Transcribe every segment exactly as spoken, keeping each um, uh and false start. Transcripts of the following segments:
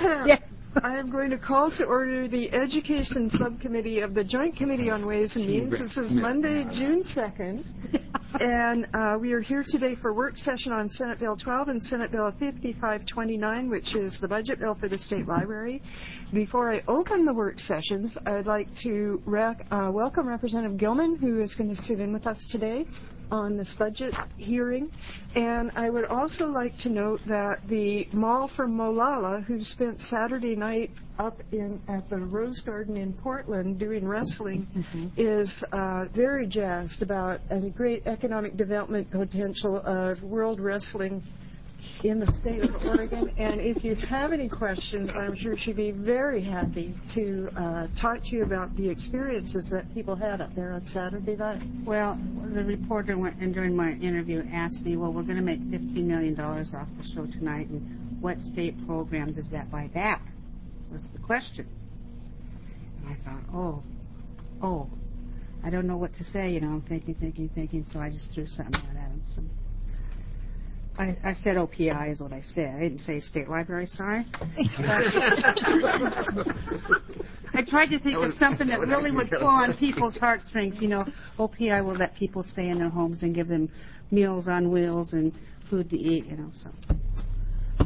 Yes. I am going to call to order the Education Subcommittee of the Joint Committee on Ways and Means. This is Monday, June second, and uh, we are here today for work session on Senate Bill twelve and Senate Bill fifty-five twenty-nine, which is the budget bill for the State Library. Before I open the work sessions, I'd like to rec- uh, welcome Representative Gilman, who is going to sit in with us today on this budget hearing. And I would also like to note that the Mall from Molalla, who spent Saturday night up in at the Rose Garden in Portland doing wrestling, mm-hmm. is uh, very jazzed about a great economic development potential of world wrestling in the state of Oregon. And if you have any questions, I'm sure she'd be very happy to uh, talk to you about the experiences that people had up there on Saturday night. Well, the reporter went and during my interview asked me, well, we're going to make fifteen million dollars off the show tonight, and what state program does that buy back? Was the question. And I thought, oh, oh, I don't know what to say, you know, I'm thinking, thinking, thinking, so I just threw something out at him. So I, I said O P I is what I said. I didn't say State Library, sorry. I tried to think of something that really would pull on people's heartstrings. You know, O P I will let people stay in their homes and give them meals on wheels and food to eat, you know, so.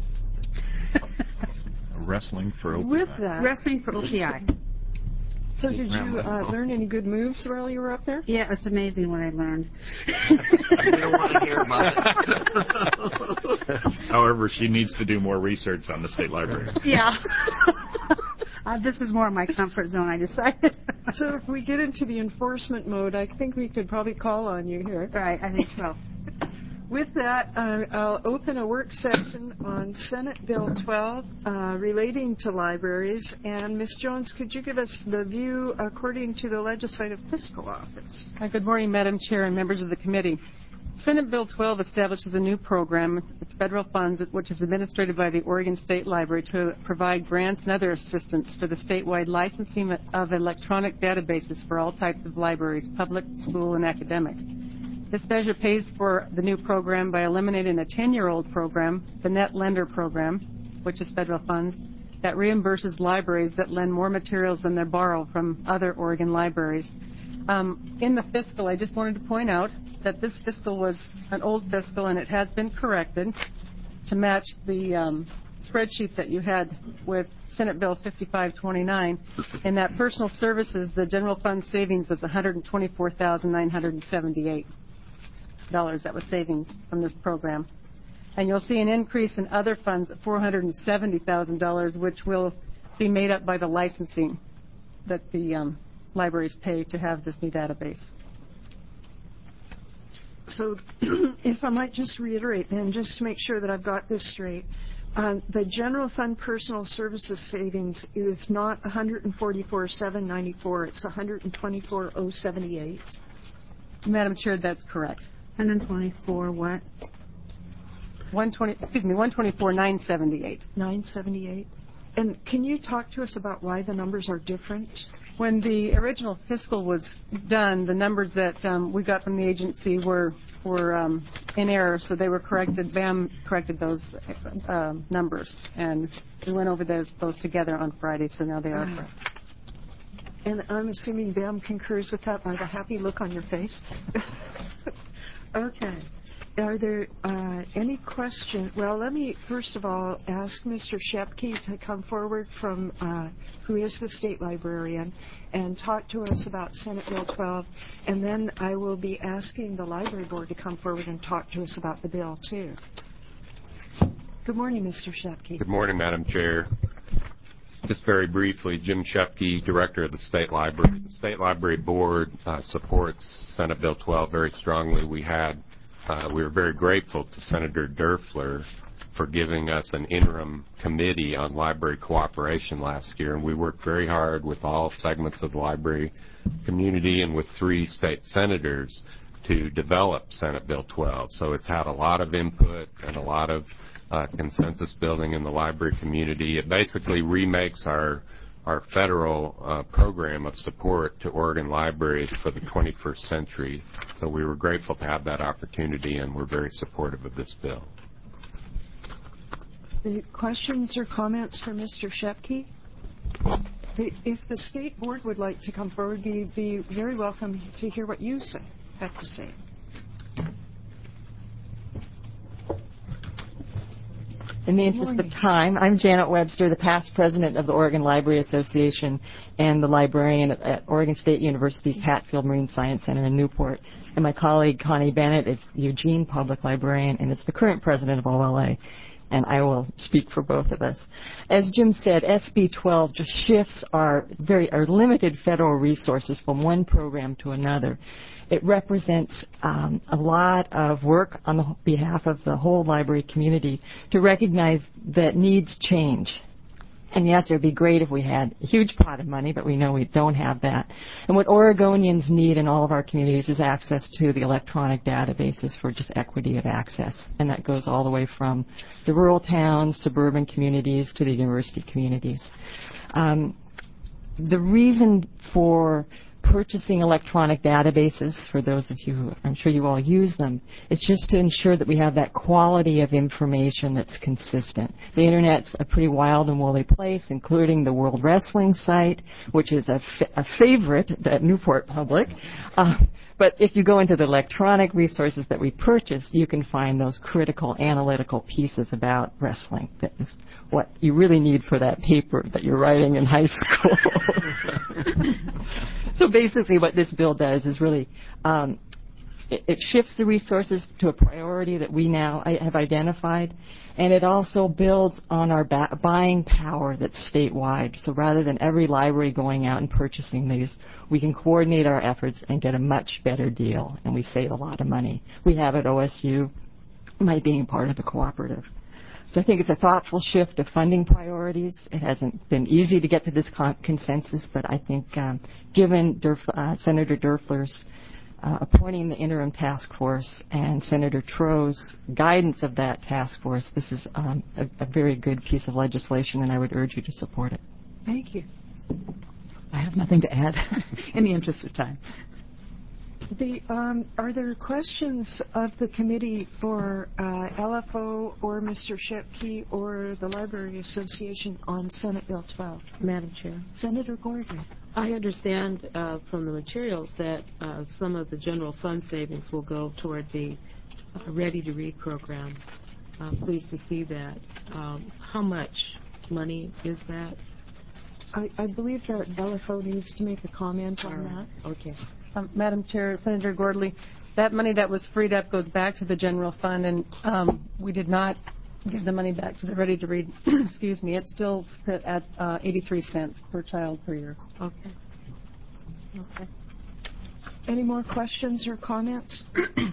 Wrestling for O P I. With that. Wrestling for O P I. So did you uh, learn any good moves while you were up there? Yeah, it's amazing what I learned. I don't want to hear about it. However, she needs to do more research on the State Library. Yeah. uh, this is more my comfort zone, I decided. So if we get into the enforcement mode, I think we could probably call on you here. Right, I think so. With that, uh, I'll open a work session on Senate Bill twelve uh, relating to libraries. And Miz Jones, could you give us the view according to the Legislative Fiscal Office? Uh, good morning, Madam Chair and members of the committee. Senate Bill twelve establishes a new program. It's federal funds, which is administered by the Oregon State Library to provide grants and other assistance for the statewide licensing of electronic databases for all types of libraries, public, school, and academic. This measure pays for the new program by eliminating a ten-year-old program, the Net Lender Program, which is federal funds, that reimburses libraries that lend more materials than they borrow from other Oregon libraries. Um, in the fiscal, I just wanted to point out that this fiscal was an old fiscal, and it has been corrected to match the um, spreadsheet that you had with Senate Bill fifty-five twenty-nine. In that personal services, the general fund savings was one hundred twenty-four thousand nine hundred seventy-eight dollars. That was savings from this program. And you'll see an increase in other funds of four hundred seventy thousand dollars, which will be made up by the licensing that the um, libraries pay to have this new database. So if I might just reiterate then, just to make sure that I've got this straight, uh, the general fund personal services savings is not one hundred forty-four thousand seven hundred ninety-four, it's one hundred twenty-four thousand seventy-eight. Madam Chair, that's correct. one hundred twenty-four what? one twenty, excuse me, one twenty-four thousand nine hundred seventy-eight. nine seventy-eight. And can you talk to us about why the numbers are different? When the original fiscal was done, the numbers that um, we got from the agency were were um, in error, so they were corrected. B A M corrected those uh, numbers, and we went over those those together on Friday, so now they are Uh, correct. and I'm assuming B A M concurs with that by the happy look on your face. Okay. Are there uh, any questions? Well, let me first of all ask Mister Shepke to come forward from, uh, who is the state librarian, and talk to us about Senate Bill twelve. And then I will be asking the library board to come forward and talk to us about the bill, too. Good morning, Mister Shepke. Good morning, Madam Chair. Just very briefly, Jim Shepke, Director of the State Library. The State Library Board uh, supports Senate Bill twelve very strongly. We had Uh, we were very grateful to Senator Derfler for giving us an interim committee on library cooperation last year, and we worked very hard with all segments of the library community and with three state senators to develop Senate Bill twelve. So it's had a lot of input and a lot of uh, consensus building in the library community. It basically remakes our our federal uh, program of support to Oregon libraries for the twenty-first century. So we were grateful to have that opportunity, and we're very supportive of this bill. The questions or comments for Mister Shepke? The, if the state board would like to come forward, we'd be very welcome to hear what you say, have to say. In the interest of time, I'm Janet Webster, the past president of the Oregon Library Association and the librarian at Oregon State University's Hatfield Marine Science Center in Newport. And my colleague Connie Bennett is the Eugene Public Librarian and is the current president of O L A. And I will speak for both of us. As Jim said, S B twelve just shifts our very our limited federal resources from one program to another. It represents um, a lot of work on the behalf of the whole library community to recognize that needs change. And yes, it would be great if we had a huge pot of money, but we know we don't have that. And what Oregonians need in all of our communities is access to the electronic databases for just equity of access. And that goes all the way from the rural towns, suburban communities, to the university communities. Um, the reason for purchasing electronic databases, for those of you who, I'm sure you all use them, is just to ensure that we have that quality of information that's consistent. The Internet's a pretty wild and woolly place, including the World Wrestling site, which is a, fa- a favorite at Newport Public. Uh, but if you go into the electronic resources that we purchase, you can find those critical analytical pieces about wrestling. That is what you really need for that paper that you're writing in high school. So basically what this bill does is really um, it, it shifts the resources to a priority that we now have identified, and it also builds on our ba- buying power that's statewide. So rather than every library going out and purchasing these, we can coordinate our efforts and get a much better deal, and we save a lot of money. We have at O S U by being part of the cooperative. So I think it's a thoughtful shift of funding priorities. It hasn't been easy to get to this con- consensus, but I think um, given Durf- uh, Senator Durfler's uh, appointing the interim task force and Senator Tro's guidance of that task force, this is um, a, a very good piece of legislation, and I would urge you to support it. Thank you. I have nothing to add in the interest of time. The, um, are there questions of the committee for uh, L F O or Mister Shepke or the Library Association on Senate Bill twelve? Madam Chair. Senator Gordon. I understand uh, from the materials that uh, some of the general fund savings will go toward the uh, Ready to Read program. I'm pleased to see that. Um, how much money is that? I, I believe that L F O needs to make a comment on right. that. Okay. Um, Madam Chair, Senator Gordley, that money that was freed up goes back to the general fund, and um, we did not give the money back to the Ready to Read. Excuse me. It's still set at uh, eighty-three cents per child per year. Okay. Okay. Any more questions or comments?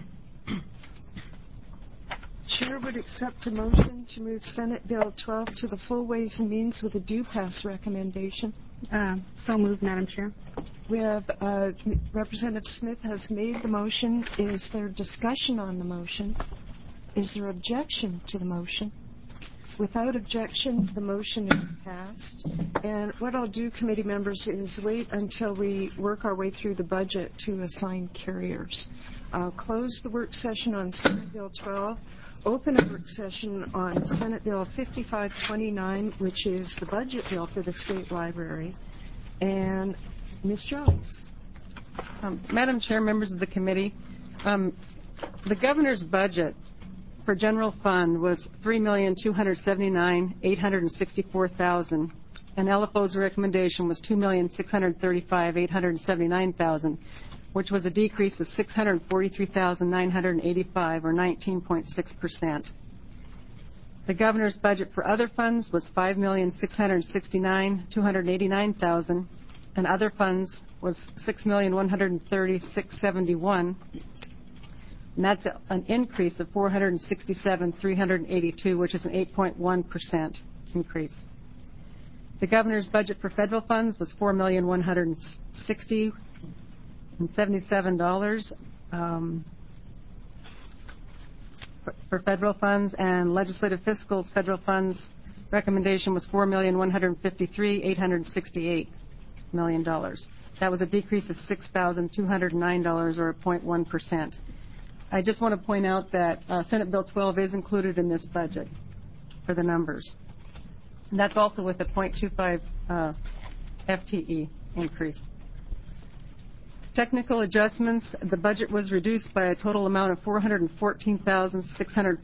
Chair would accept a motion to move Senate Bill twelve to the full Ways and Means with a due pass recommendation. Uh, so moved, Madam Chair. We have uh, Representative Smith has made the motion. Is there discussion on the motion? Is there objection to the motion? Without objection, the motion is passed. And what I'll do, committee members, is wait until we work our way through the budget to assign carriers. I'll close the work session on Senate Bill twelve, open a work session on Senate Bill fifty-five twenty-nine, which is the budget bill for the State Library. And Miz Jones. Um, Madam Chair, members of the committee, um, the governor's budget for general fund was three million two hundred seventy-nine thousand eight hundred sixty-four dollars, and L F O's recommendation was two million six hundred thirty-five thousand eight hundred seventy-nine dollars, which was a decrease of six hundred forty-three thousand nine hundred eighty-five dollars, or nineteen point six percent. The governor's budget for other funds was five million six hundred sixty-nine thousand two hundred eighty-nine dollars, and other funds was six million one hundred thirty-six thousand seventy-one dollars, and that's an increase of four hundred sixty-seven thousand three hundred eighty-two dollars, which is an eight point one percent increase. The governor's budget for federal funds was four million one hundred sixty thousand seventy-seven dollars um, for, for federal funds, and legislative fiscal's federal funds recommendation was four million one hundred fifty-three thousand eight hundred sixty-eight million dollars. That was a decrease of six thousand two hundred nine dollars, or zero point one percent. I just want to point out that uh, Senate Bill twelve is included in this budget. for the numbers. And that's also with a zero point two five uh, F T E increase. Technical adjustments, the budget was reduced by a total amount of four hundred fourteen thousand six hundred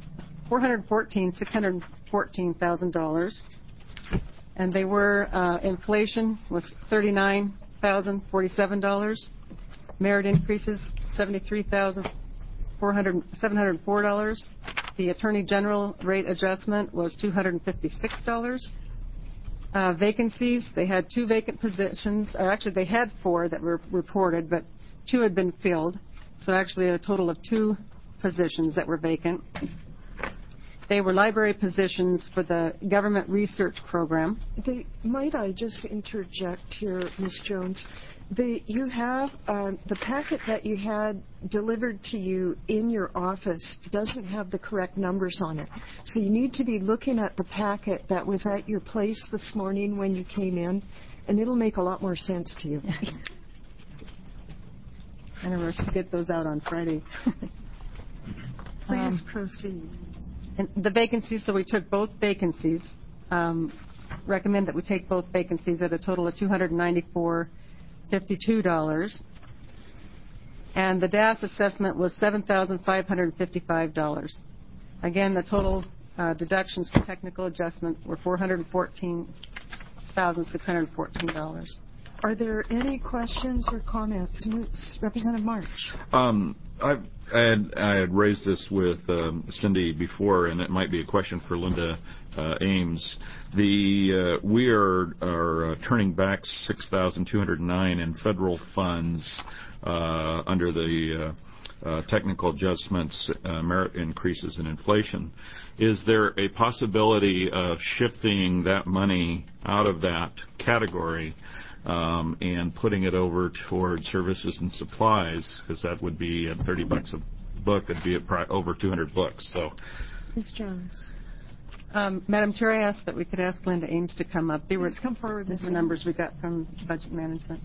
dollars. And they were, uh, inflation was thirty-nine thousand forty-seven dollars. Merit increases, seventy-three thousand seven hundred four dollars. The Attorney General rate adjustment was two hundred fifty-six dollars. Uh, vacancies, they had two vacant positions, or actually they had four that were reported, but two had been filled. So actually a total of two positions that were vacant. They were library positions for the government research program. They, might I just interject here, Miz Jones? The, you have um, the packet that you had delivered to you in your office doesn't have the correct numbers on it. So you need to be looking at the packet that was at your place this morning when you came in, and it'll make a lot more sense to you. And I rushed to get those out on Friday. Please um, proceed. And the vacancies, so we took both vacancies, um, recommend that we take both vacancies at a total of two hundred ninety-four thousand fifty-two dollars. And the D A S assessment was seven thousand five hundred fifty-five dollars. Again, the total uh, deductions for technical adjustment were four hundred fourteen thousand six hundred fourteen dollars. Are there any questions or comments? Representative March. Um, I've, I, had, I had raised this with um, Cindy before, and it might be a question for Linda uh, Ames. The uh, we are, are uh, turning back six thousand two hundred nine in federal funds uh, under the uh, uh, technical adjustments, uh, merit increases, and inflation. Is there a possibility of shifting that money out of that category Um, and putting it over toward services and supplies, because that would be at thirty bucks a book, it'd be at pri- over two hundred books. So, Miz Jones. Um, Madam Chair, I asked that we could ask Linda Ames to come up. They were, come forward. These are numbers we got from Budget Management.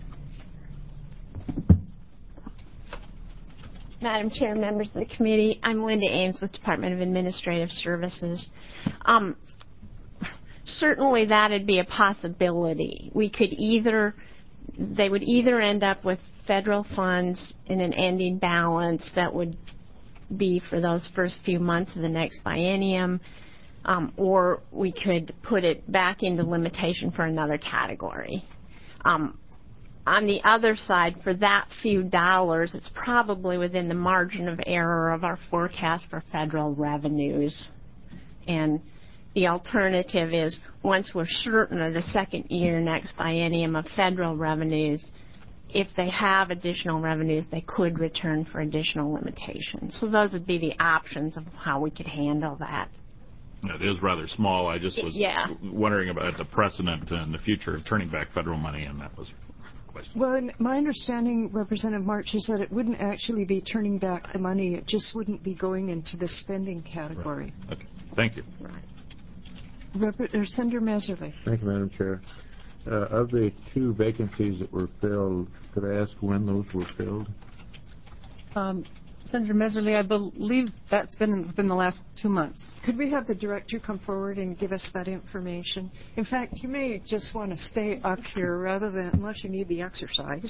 Madam Chair, members of the committee, I'm Linda Ames with Department of Administrative Services. Um, Certainly that would be a possibility. We could either, they would either end up with federal funds in an ending balance that would be for those first few months of the next biennium, um, or we could put it back into limitation for another category. Um, on the other side, for that few dollars, it's probably within the margin of error of our forecast for federal revenues. And the alternative is, once we're certain of the second year next biennium of federal revenues, if they have additional revenues, they could return for additional limitations. So those would be the options of how we could handle that. it is rather small. I just was yeah. wondering about the precedent in the future of turning back federal money, and that was the question. Well, my understanding, Representative March, is that it wouldn't actually be turning back the money. It just wouldn't be going into the spending category. Right. Okay. Thank you. Right. Rep- or Senator Messerly. Thank you, Madam Chair. Uh, of the two vacancies that were filled, could I ask when those were filled? Um, Senator Messerly, I believe that's been within the last two months. Could we have the director come forward and give us that information? In fact, you may just want to stay up here rather than, unless you need the exercise.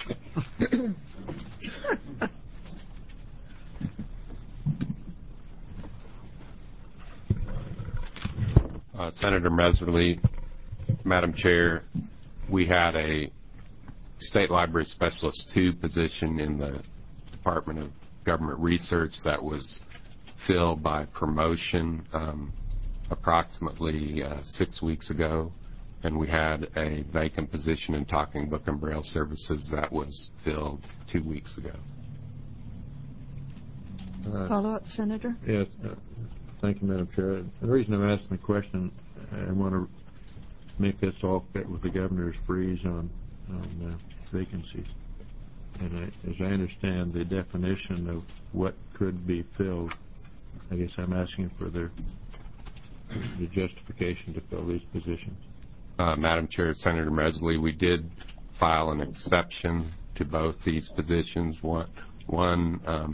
Uh, Senator Messerly, Madam Chair, we had a State Library Specialist two position in the Department of Government Research that was filled by promotion um, approximately uh, six weeks ago, and we had a vacant position in Talking Book and Braille Services that was filled two weeks ago. Uh, Follow-up, Senator? Yes. Uh, thank you, Madam Chair. The reason I'm asking the question, I want to make this all fit with the governor's freeze on, on uh, vacancies. And I, as I understand the definition of what could be filled, I guess I'm asking for the, the justification to fill these positions. Uh, Madam Chair, Senator Messerly, we did file an exception to both these positions. One, one um,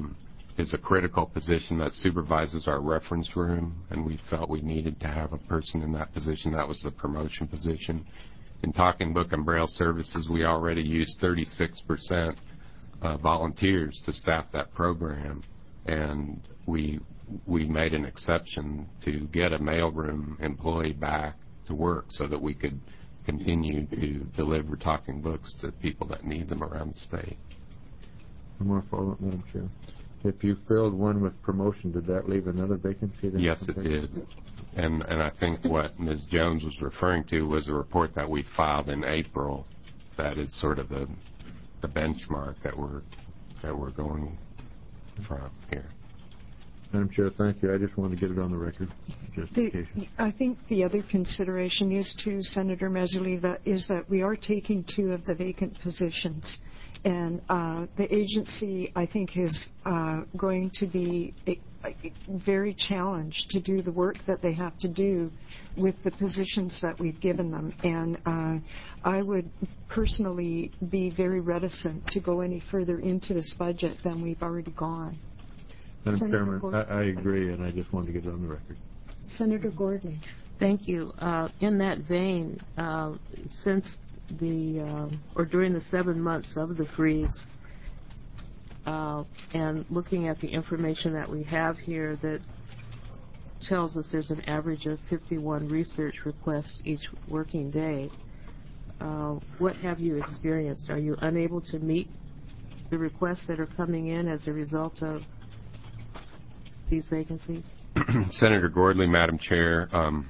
is a critical position that supervises our reference room, and we felt we needed to have a person in that position. That was the promotion position. In Talking Book and Braille Services, we already use thirty-six percent uh, volunteers to staff that program, and we we made an exception to get a mailroom employee back to work so that we could continue to deliver talking books to people that need them around the state. One more follow-up, Madam Chair. If you filled one with promotion, did that leave another vacancy? Then Yes, it did. And and I think what Miz Jones was referring to was a report that we filed in April. That is sort of the the benchmark that we're that we're going from here. Madam Chair, thank you. I just wanted to get it on the record. The, I think the other consideration is to Senator Messerly that is that we are taking two of the vacant positions. And uh, the agency, I think, is uh, going to be a, a very challenged to do the work that they have to do with the positions that we've given them. And uh, I would personally be very reticent to go any further into this budget than we've already gone. Madam Senator Chairman, Gordon. I, I agree, and I just wanted to get it on the record. Senator Gordon. Thank you. Uh, in that vein, uh, since the uh, or during the seven months of the freeze, uh, and looking at the information that we have here that tells us there's an average of fifty-one research requests each working day, uh, what have you experienced? Are you unable to meet the requests that are coming in as a result of these vacancies? Senator Gordley, Madam Chair, um,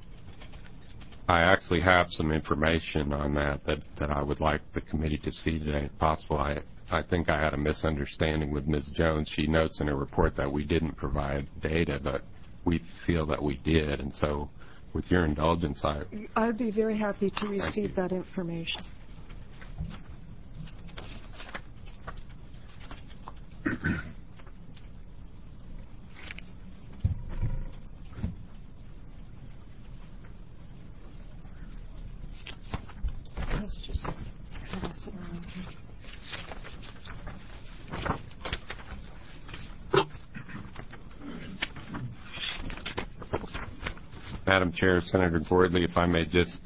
I actually have some information on that, that that I would like the committee to see today if possible. I, I think I had a misunderstanding with Miz Jones. She notes in her report that we didn't provide data, but we feel that we did. And so with your indulgence, I... I'd be very happy to receive that information. Let's just pass it around here. Madam Chair, Senator Gordley, if I may just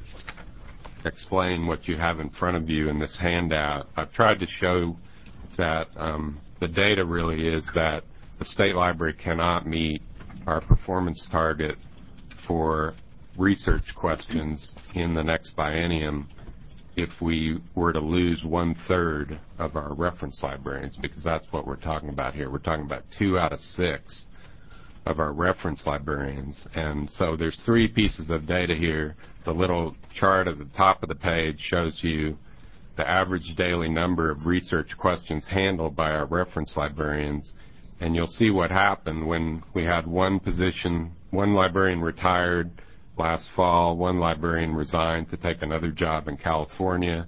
explain what you have in front of you in this handout. I've tried to show that um, the data really is that the State Library cannot meet our performance target for research questions in the next biennium if we were to lose one-third of our reference librarians, because that's what we're talking about here. We're talking about two out of six of our reference librarians. And so there's three pieces of data here. The little chart at the top of the page shows you the average daily number of research questions handled by our reference librarians. And you'll see what happened when we had one position, one librarian retired last fall, one librarian resigned to take another job in California.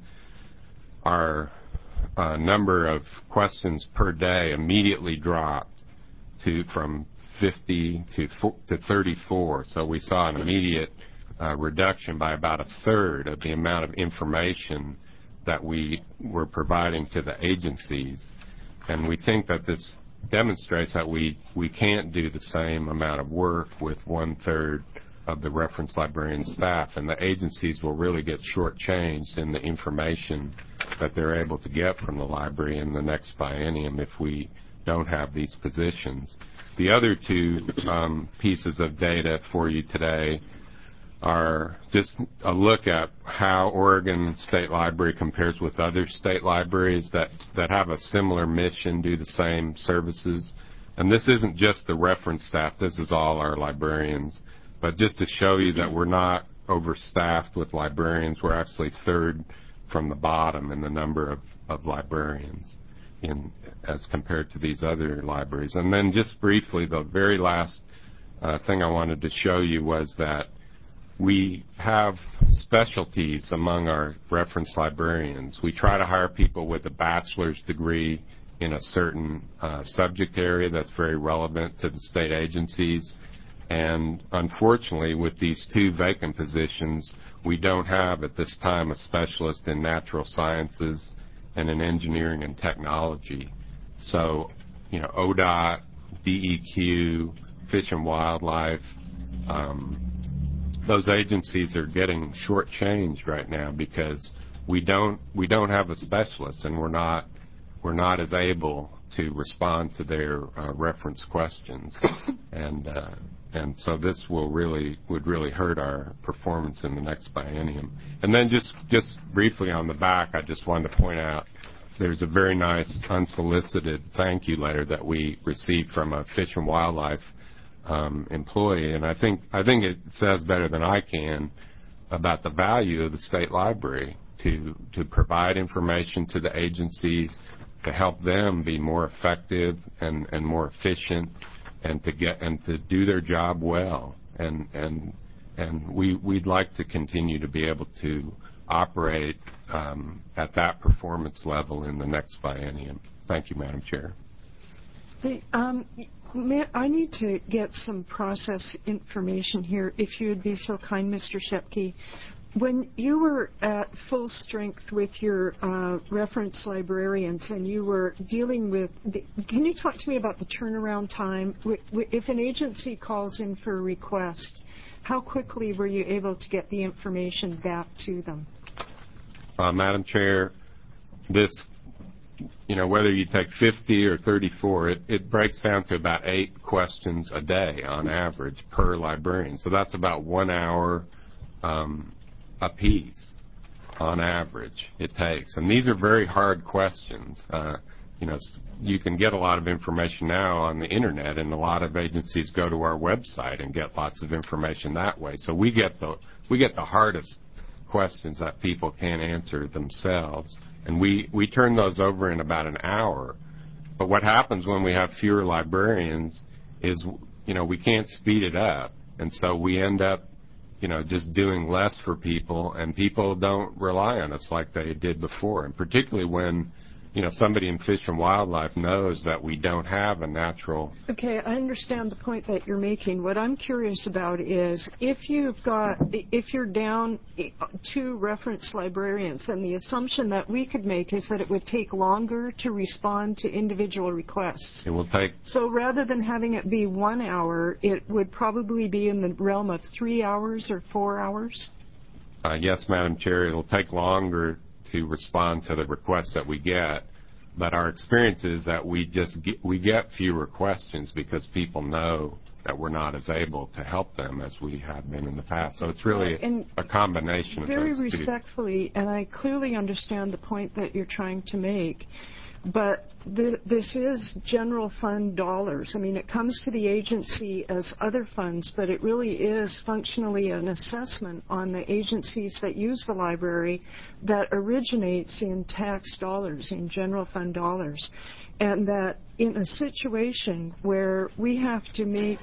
Our uh, number of questions per day immediately dropped to from fifty to to thirty-four. So we saw an immediate uh, reduction by about a third of the amount of information that we were providing to the agencies. And we think that this demonstrates that we, we can't do the same amount of work with one-third of the reference librarian staff, and the agencies will really get shortchanged in the information that they're able to get from the library in the next biennium if we don't have these positions. The other two um, pieces of data for you today are just a look at how Oregon State Library compares with other state libraries that, that have a similar mission, do the same services. And this isn't just the reference staff, this is all our librarians. But just to show you that we're not overstaffed with librarians, we're actually third from the bottom in the number of, of librarians in, as compared to these other libraries. And then just briefly, the very last uh, thing I wanted to show you was that we have specialties among our reference librarians. We try to hire people with a bachelor's degree in a certain uh, subject area that's very relevant to the state agencies. And unfortunately, with these two vacant positions, we don't have at this time a specialist in natural sciences and in engineering and technology. So, you know, O D O T, D E Q, Fish and Wildlife, um, those agencies are getting shortchanged right now because we don't we don't have a specialist, and we're not we're not as able to respond to their uh, reference questions, and uh, and so this will really would really hurt our performance in the next biennium. And then just just briefly on the back, I just wanted to point out there's a very nice unsolicited thank you letter that we received from a Fish and Wildlife um, employee, and I think I think it says better than I can about the value of the state library to to provide information to the agencies, to help them be more effective and, and more efficient, and to get and to do their job well. And and and we we'd like to continue to be able to operate um, at that performance level in the next biennium. Thank you, Madam Chair. Hey, um, may, I need to get some process information here, if you would be so kind, Mister Shepke. When you were at full strength with your uh, reference librarians and you were dealing with, the, can you talk to me about the turnaround time? If an agency calls in for a request, how quickly were you able to get the information back to them? Uh, Madam Chair, this, you know, whether you take fifty or thirty-four, it, it breaks down to about eight questions a day on average per librarian. So that's about one hour um, a piece on average it takes. And these are very hard questions. Uh, you know, you can get a lot of information now on the internet, and a lot of agencies go to our website and get lots of information that way. So we get the we get the hardest questions that people can't answer themselves, and we we turn those over in about an hour. But what happens when we have fewer librarians is, you know, we can't speed it up, and so we end up, you know, just doing less for people, and people don't rely on us like they did before. And particularly when, you know, somebody in Fish and Wildlife knows that we don't have a natural... Okay, I understand the point that you're making. What I'm curious about is if you've got, if you're down two reference librarians, then the assumption that we could make is that it would take longer to respond to individual requests. It will take... So rather than having it be one hour, it would probably be in the realm of three hours or four hours? Uh, yes, Madam Chair, it'll take longer to respond to the requests that we get, but our experience is that we just get, we get fewer questions because people know that we're not as able to help them as we have been in the past. So it's really and a combination of very those two. Respectfully, and I clearly understand the point that you're trying to make, but th this is general fund dollars. I mean, it comes to the agency as other funds, but it really is functionally an assessment on the agencies that use the library that originates in tax dollars, in general fund dollars. And that in a situation where we have to make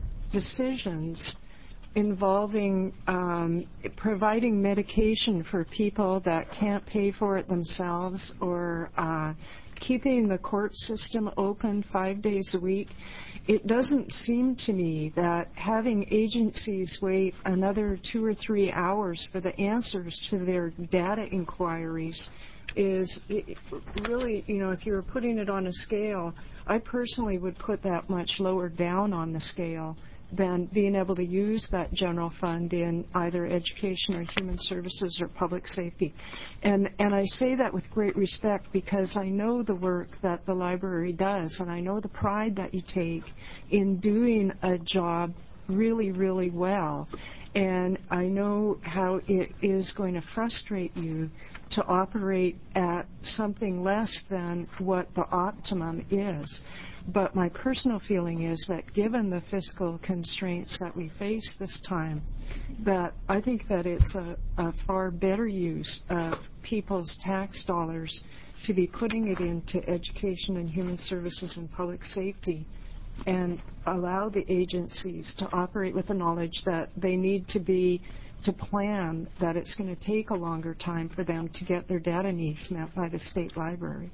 decisions involving um, providing medication for people that can't pay for it themselves, or uh, keeping the court system open five days a week, it doesn't seem to me that having agencies wait another two or three hours for the answers to their data inquiries is really, you know, if you were putting it on a scale, I personally would put that much lower down on the scale than being able to use that general fund in either education or human services or public safety. And, and I say that with great respect because I know the work that the library does, and I know the pride that you take in doing a job really, really well. And I know how it is going to frustrate you to operate at something less than what the optimum is. But my personal feeling is that given the fiscal constraints that we face this time, that I think that it's a, a far better use of people's tax dollars to be putting it into education and human services and public safety, and allow the agencies to operate with the knowledge that they need to be to plan that it's going to take a longer time for them to get their data needs met by the state library.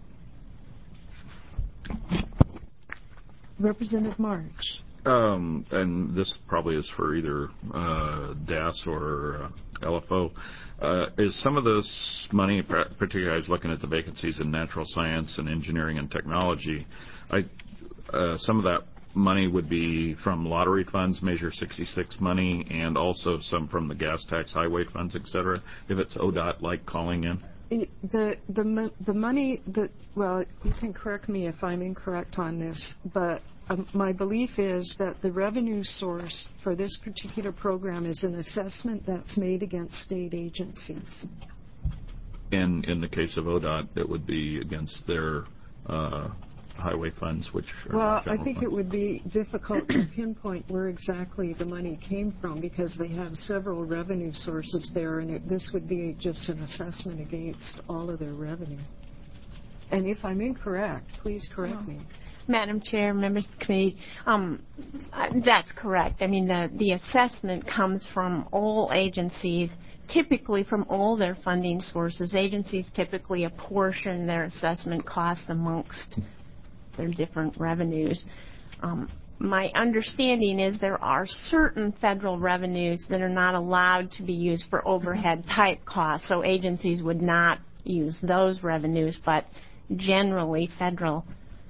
Representative March. Um, and this probably is for either uh, D A S or uh, L F O. Uh, is some of this money, particularly I was looking at the vacancies in natural science and engineering and technology, I uh, some of that money would be from lottery funds, Measure sixty-six money, and also some from the gas tax, highway funds, et cetera, if it's O D O T-like calling in? The, the, the money that, well, you can correct me if I'm incorrect on this, but um, my belief is that the revenue source for this particular program is an assessment that's made against state agencies. In, in the case of O D O T, it would be against their uh, highway funds, which are Well, general I think funds. it would be difficult to pinpoint where exactly the money came from because they have several revenue sources there, and it, this would be just an assessment against all of their revenue. And if I'm incorrect, please correct me. Madam Chair, members of the committee, um, uh, that's correct. I mean, the, the assessment comes from all agencies, typically from all their funding sources. Agencies typically apportion their assessment costs amongst their different revenues. Um, my understanding is there are certain federal revenues that are not allowed to be used for overhead type costs, so agencies would not use those revenues, but generally federal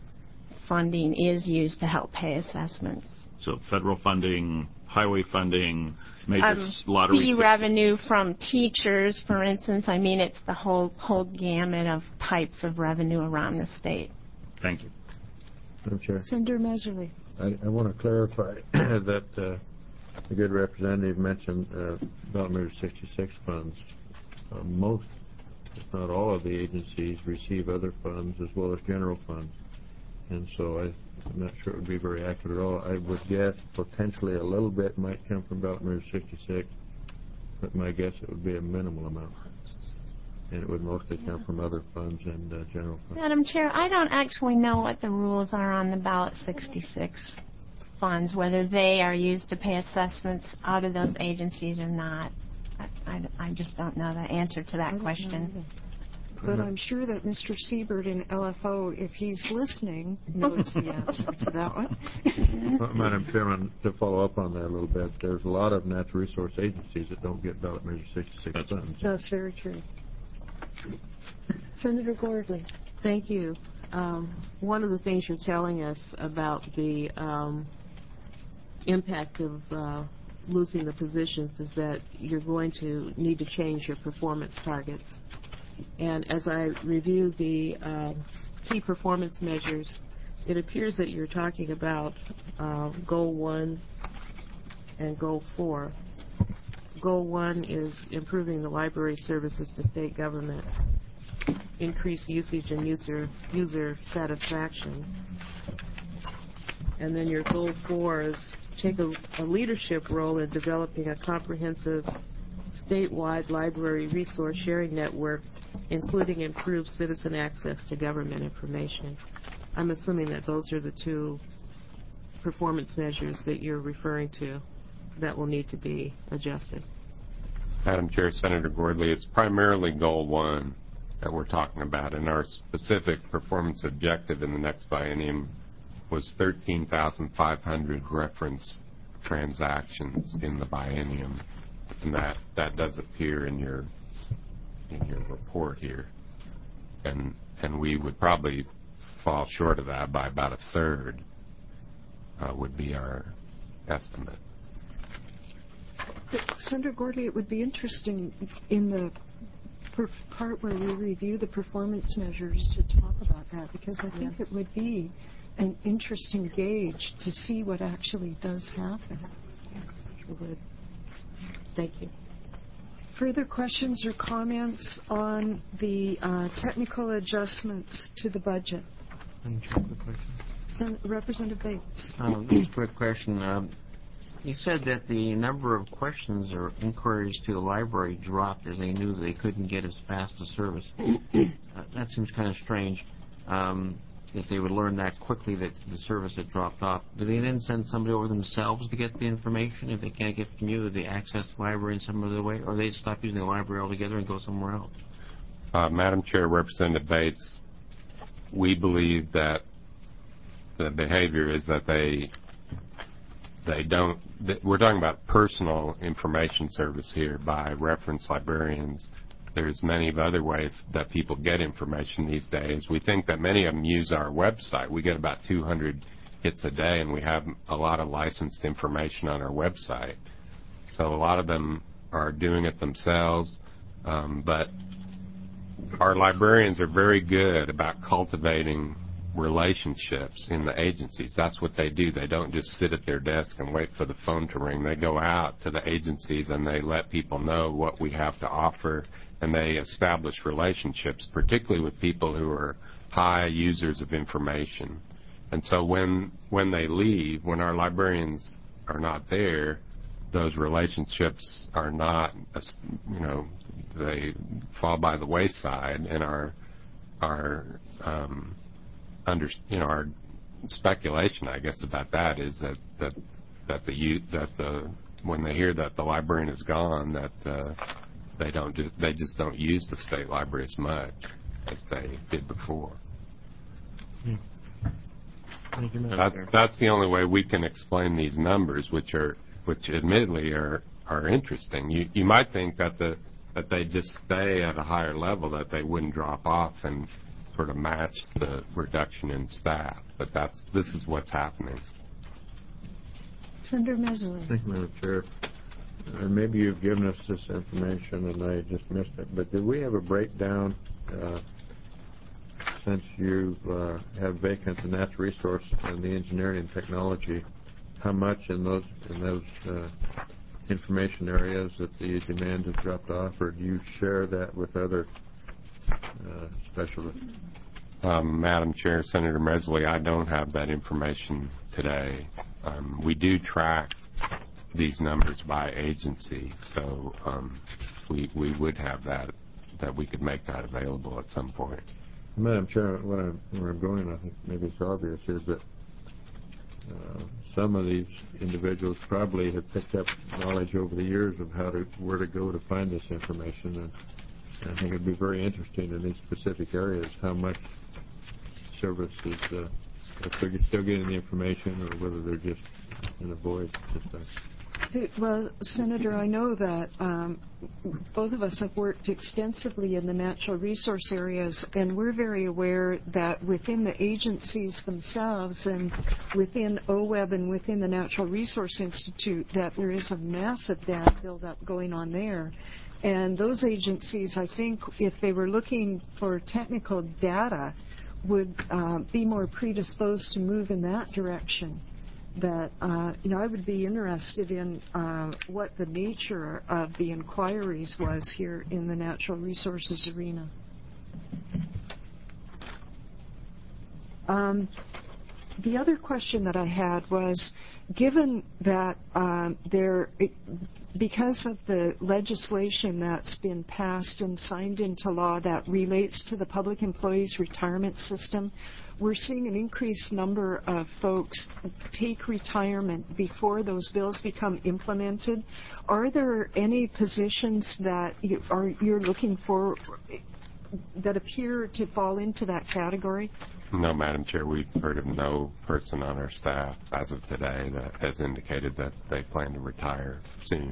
funding is used to help pay assessments. So federal funding, highway funding, major Um, lottery. fee revenue from teachers, for instance. I mean, it's the whole whole gamut of types of revenue around the state. Thank you. Madam Chair, Senator Meserly. I, I want to clarify that uh, the good representative mentioned uh, Belt Measure sixty-six funds. Uh, most, if not all, of the agencies receive other funds as well as general funds. And so I, I'm not sure it would be very accurate at all. I would guess potentially a little bit might come from Belt Measure sixty-six, but my guess it would be a minimal amount. And it would mostly come from other funds and uh, general funds. Madam Chair, I don't actually know what the rules are on the ballot sixty-six funds, whether they are used to pay assessments out of those agencies or not. I, I, I just don't know the answer to that question. But I'm sure that Mister Siebert in L F O, if he's listening, knows the answer to that one. Well, Madam Chairman, to follow up on that a little bit, there's a lot of natural resource agencies that don't get Ballot Measure sixty-six funds. That's very true. Senator Gordley. Thank you. Um, one of the things you're telling us about the um, impact of uh, losing the positions is that you're going to need to change your performance targets. And as I review the uh, key performance measures, it appears that you're talking about uh, Goal one and Goal four. Goal one is improving the library services to state government, increase usage and user user satisfaction. And then your Goal four is take a, a leadership role in developing a comprehensive statewide library resource sharing network, including improved citizen access to government information. I'm assuming that those are the two performance measures that you're referring to that will need to be adjusted. Madam Chair, Senator Gordley, it's primarily Goal one that we're talking about, and our specific performance objective in the next biennium was thirteen thousand five hundred reference transactions in the biennium, and that, that does appear in your in your report here, and and we would probably fall short of that by about a third, uh, would be our estimate. Senator Gordley, it would be interesting in the per part where we review the performance measures to talk about that, because I think yes. it would be an interesting gauge to see what actually does happen. Yes, it would. Thank you. Further questions or comments on the uh, technical adjustments to the budget? Sen Representative Bates. Um, just a quick question. Um, you said that the number of questions or inquiries to the library dropped as they knew they couldn't get as fast a service. uh, that seems kind of strange. Um, that they would learn that quickly that the service had dropped off. Do they then send somebody over themselves to get the information if they can't get from you? Do they access the library in some other way? Or they stop using the library altogether and go somewhere else? Uh, Madam Chair, Representative Bates, we believe that the behavior is that they they don't, that we're talking about personal information service here by reference librarians. There's many of other ways that people get information these days. We think that many of them use our website. We get about two hundred certificates a day, and we have a lot of licensed information on our website. So a lot of them are doing it themselves, um, but our librarians are very good about cultivating relationships in the agencies. That's what they do. They don't just sit at their desk and wait for the phone to ring. They go out to the agencies and they let people know what we have to offer, and they establish relationships, particularly with people who are high users of information. And so when when they leave, when our librarians are not there, those relationships are not, you know, they fall by the wayside, and our our um, under, you know, our speculation, I guess, about that is that that that the that the when they hear that the librarian is gone, that uh, they don't do, they just don't use the state library as much as they did before. Yeah. Thank you, Madam That's, Chair. that's the only way we can explain these numbers, which are, which admittedly are, are interesting. You, you might think that the, that they just stay at a higher level, that they wouldn't drop off and sort of match the reduction in staff, but that's, this is what's happening. Senator Messerly. Thank you, Madam Chair. Uh, maybe you've given us this information and I just missed it, but did we have a breakdown uh, since you uh, have vacant the natural resource and the engineering and technology, how much in those in those uh, information areas that the demand has dropped off, or do you share that with other uh, specialists? Um, Madam Chair, Senator Mesley, I don't have that information today. Um, we do track these numbers by agency, so um, we we would have that, that we could make that available at some point. Madam Chair, what I'm, where I'm going, I think maybe it's obvious, is that uh, some of these individuals probably have picked up knowledge over the years of how to, where to go to find this information, and, and I think it'd be very interesting in these specific areas how much service is, uh, if they're still getting the information or whether they're just in a void. Just, uh, Well, Senator, I know that um, both of us have worked extensively in the natural resource areas, and we're very aware that within the agencies themselves and within O W E B and within the Natural Resource Institute that there is a massive data buildup going on there. And those agencies, I think, if they were looking for technical data, would uh, be more predisposed to move in that direction. That, uh, you know, I would be interested in uh, what the nature of the inquiries was here in the natural resources arena. Um, the other question that I had was, given that um, there, because of the legislation that's been passed and signed into law that relates to the public employees retirement system, we're seeing an increased number of folks take retirement before those bills become implemented. Are there any positions that you are you're looking for that appear to fall into that category? No, Madam Chair, we've heard of no person on our staff as of today that has indicated that they plan to retire soon.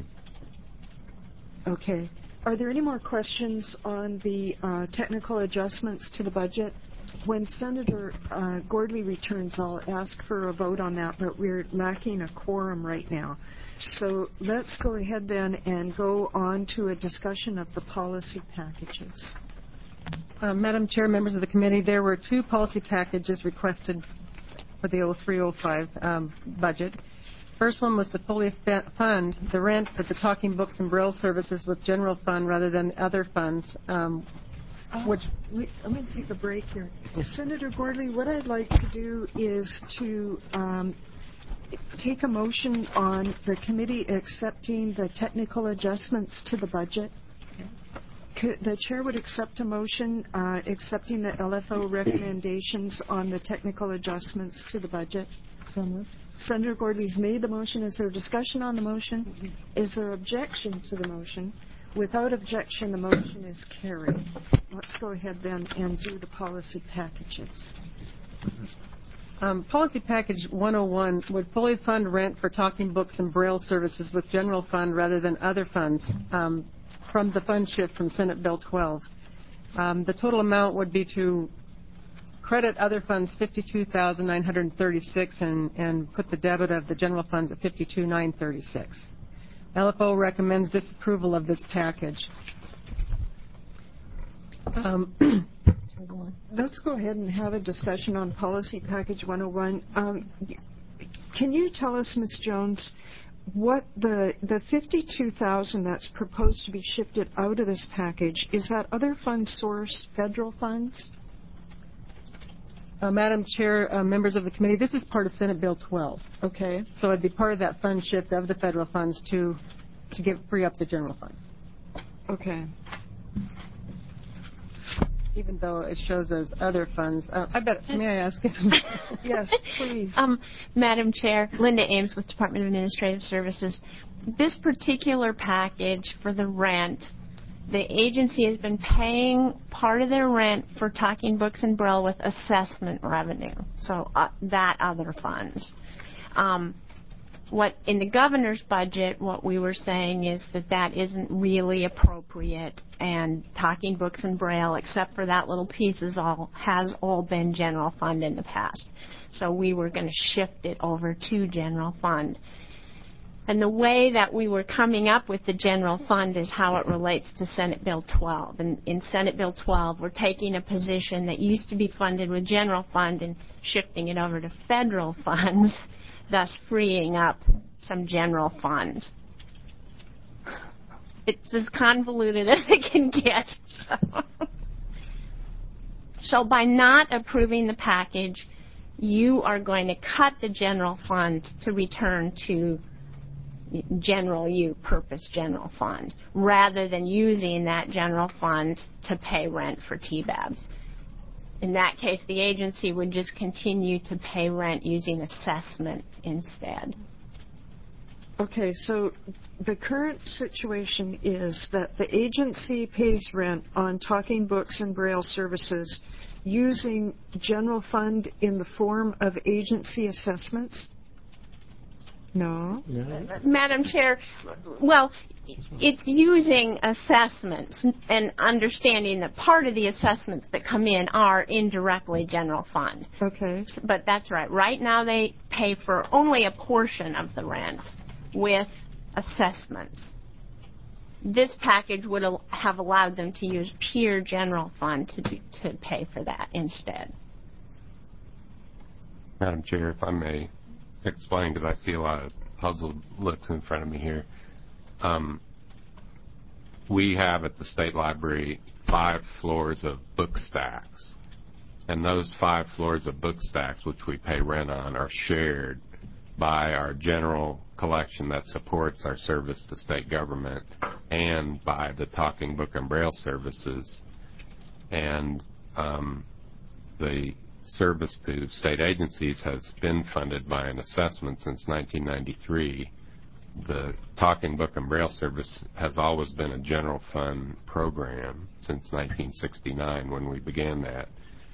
Okay. Are there any more questions on the uh, technical adjustments to the budget? When Senator uh, Gordley returns, I'll ask for a vote on that, but we're lacking a quorum right now. So let's go ahead then and go on to a discussion of the policy packages. Uh, Madam Chair, members of the committee, there were two policy packages requested for the oh three oh five um, budget. First one was to fully fund the rent for the Talking Books and Braille services with general fund rather than other funds. Um, Which, wait, I'm going to take a break here. Senator Gordley, what I'd like to do is to um, take a motion on the committee accepting the technical adjustments to the budget. Could, the chair would accept a motion uh, accepting the L F O recommendations on the technical adjustments to the budget. So moved. Senator Gordley's made the motion. Is there discussion on the motion? Mm-hmm. Is there objection to the motion? Without objection, the motion is carried. Let's go ahead then and do the policy packages. Um, policy package one oh one would fully fund rent for Talking Books and Braille services with general fund rather than other funds um, from the fund shift from Senate Bill twelve. Um, the total amount would be to credit other funds fifty-two thousand nine hundred thirty-six and, and put the debit of the general funds at fifty-two thousand nine hundred thirty-six. L F O recommends disapproval of this package. Um, Let's go ahead and have a discussion on Policy Package one oh one. Um, can you tell us, Miz Jones, what the the fifty-two thousand that's proposed to be shifted out of this package, is that other fund source federal funds? Uh, Madam Chair, uh, members of the committee, this is part of Senate Bill twelve. Okay. So it'd be part of that fund shift of the federal funds to to give free up the general funds. Okay. Even though it shows as other funds. Uh, I bet, may I ask? Yes, please. Um, Madam Chair, Linda Ames with Department of Administrative Services. This particular package for the rent, the agency has been paying part of their rent for Talking Books and Braille with assessment revenue, so uh, that other funds. Um, what in the governor's budget, what we were saying is that that isn't really appropriate, and Talking Books and Braille, except for that little piece, is all has all been general fund in the past. So we were going to shift it over to general fund. And the way that we were coming up with the general fund is how it relates to Senate Bill twelve. And in Senate Bill twelve, we're taking a position that used to be funded with general fund and shifting it over to federal funds, thus freeing up some general fund. It's as convoluted as it can get. So, so by not approving the package, you are going to cut the general fund to return to general U, purpose general fund, rather than using that general fund to pay rent for T B A Bs. In that case, the agency would just continue to pay rent using assessment instead. Okay, so the current situation is that the agency pays rent on Talking Books and Braille services using general fund in the form of agency assessments? No. Yeah. Madam Chair, well, it's using assessments and understanding that part of the assessments that come in are indirectly general fund. Okay. But that's right. Right now they pay for only a portion of the rent with assessments. This package would al- have allowed them to use pure general fund to do, to pay for that instead. Madam Chair, if I may explain, because I see a lot of puzzled looks in front of me here. Um, we have at the State Library five floors of book stacks, and those five floors of book stacks, which we pay rent on, are shared by our general collection that supports our service to state government and by the Talking Book and Braille services. And um, the service to state agencies has been funded by an assessment since nineteen ninety-three. The Talking Book and Braille service has always been a general fund program since nineteen sixty-nine when we began that.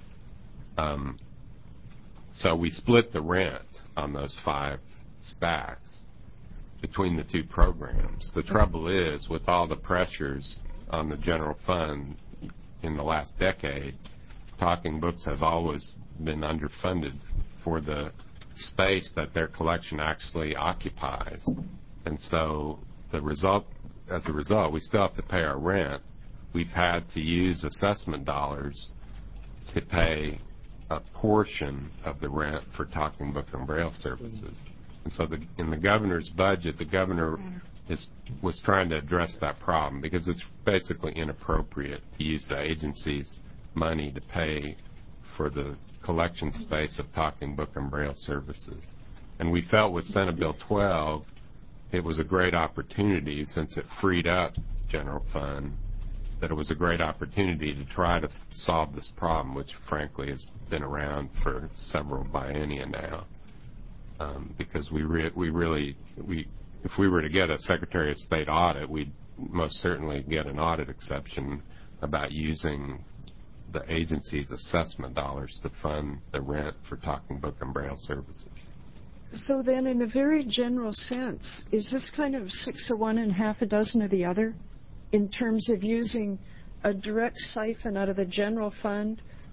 Um, so we split the rent on those five stacks between the two programs. The trouble is, with all the pressures on the general fund in the last decade, Talking Books has always been underfunded for the space that their collection actually occupies. And so the result, as a result, we still have to pay our rent. We've had to use assessment dollars to pay a portion of the rent for Talking Book and Braille services. And so the, in the governor's budget, the governor is, was trying to address that problem because it's basically inappropriate to use the agency's money to pay for the collection space of Talking Book and Braille services. And we felt with Senate Bill twelve, it was a great opportunity, since it freed up general fund, that it was a great opportunity to try to solve this problem, which frankly has been around for several biennia now. Um, because we re- we really, we if we were to get a Secretary of State audit, we'd most certainly get an audit exception about using the agency's assessment dollars to fund the rent for Talking Book and Braille services. So then, in a very general sense, is this kind of six of one and half a dozen of the other, in terms of using a direct siphon out of the general fund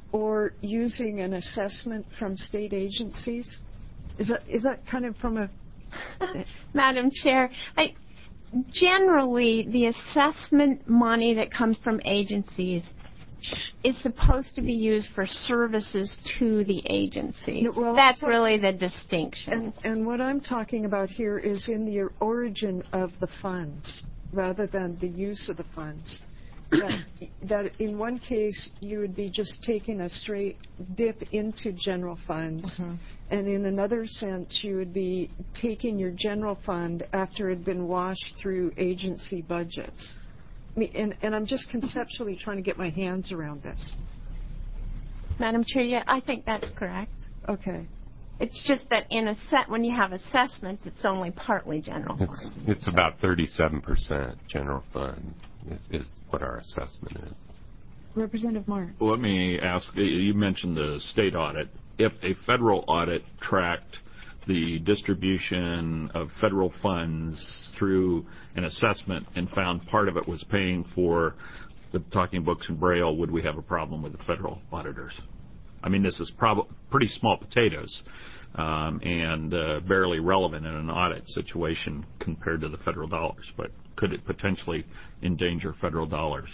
or using an assessment from state agencies? Is that is that kind of from a... Madam Chair, I, generally the assessment money that comes from agencies is supposed to be used for services to the agency. No, well, That's really the distinction. And, and what I'm talking about here is in the origin of the funds rather than the use of the funds. That, that in one case you would be just taking a straight dip into general funds, mm-hmm. and in another sense you would be taking your general fund after it had been washed through agency budgets. I mean, and, and I'm just conceptually trying to get my hands around this. Madam Chair, yeah, I think that's correct. Okay. It's just that in a set, when you have assessments, it's only partly general fund. It's, it's about thirty-seven percent general fund is, is what our assessment is. Representative Mark. Let me ask, you mentioned the state audit. If a federal audit tracked the distribution of federal funds through an assessment and found part of it was paying for the talking books and Braille, would we have a problem with the federal auditors? I mean, this is prob- pretty small potatoes um, and uh, barely relevant in an audit situation compared to the federal dollars, but could it potentially endanger federal dollars?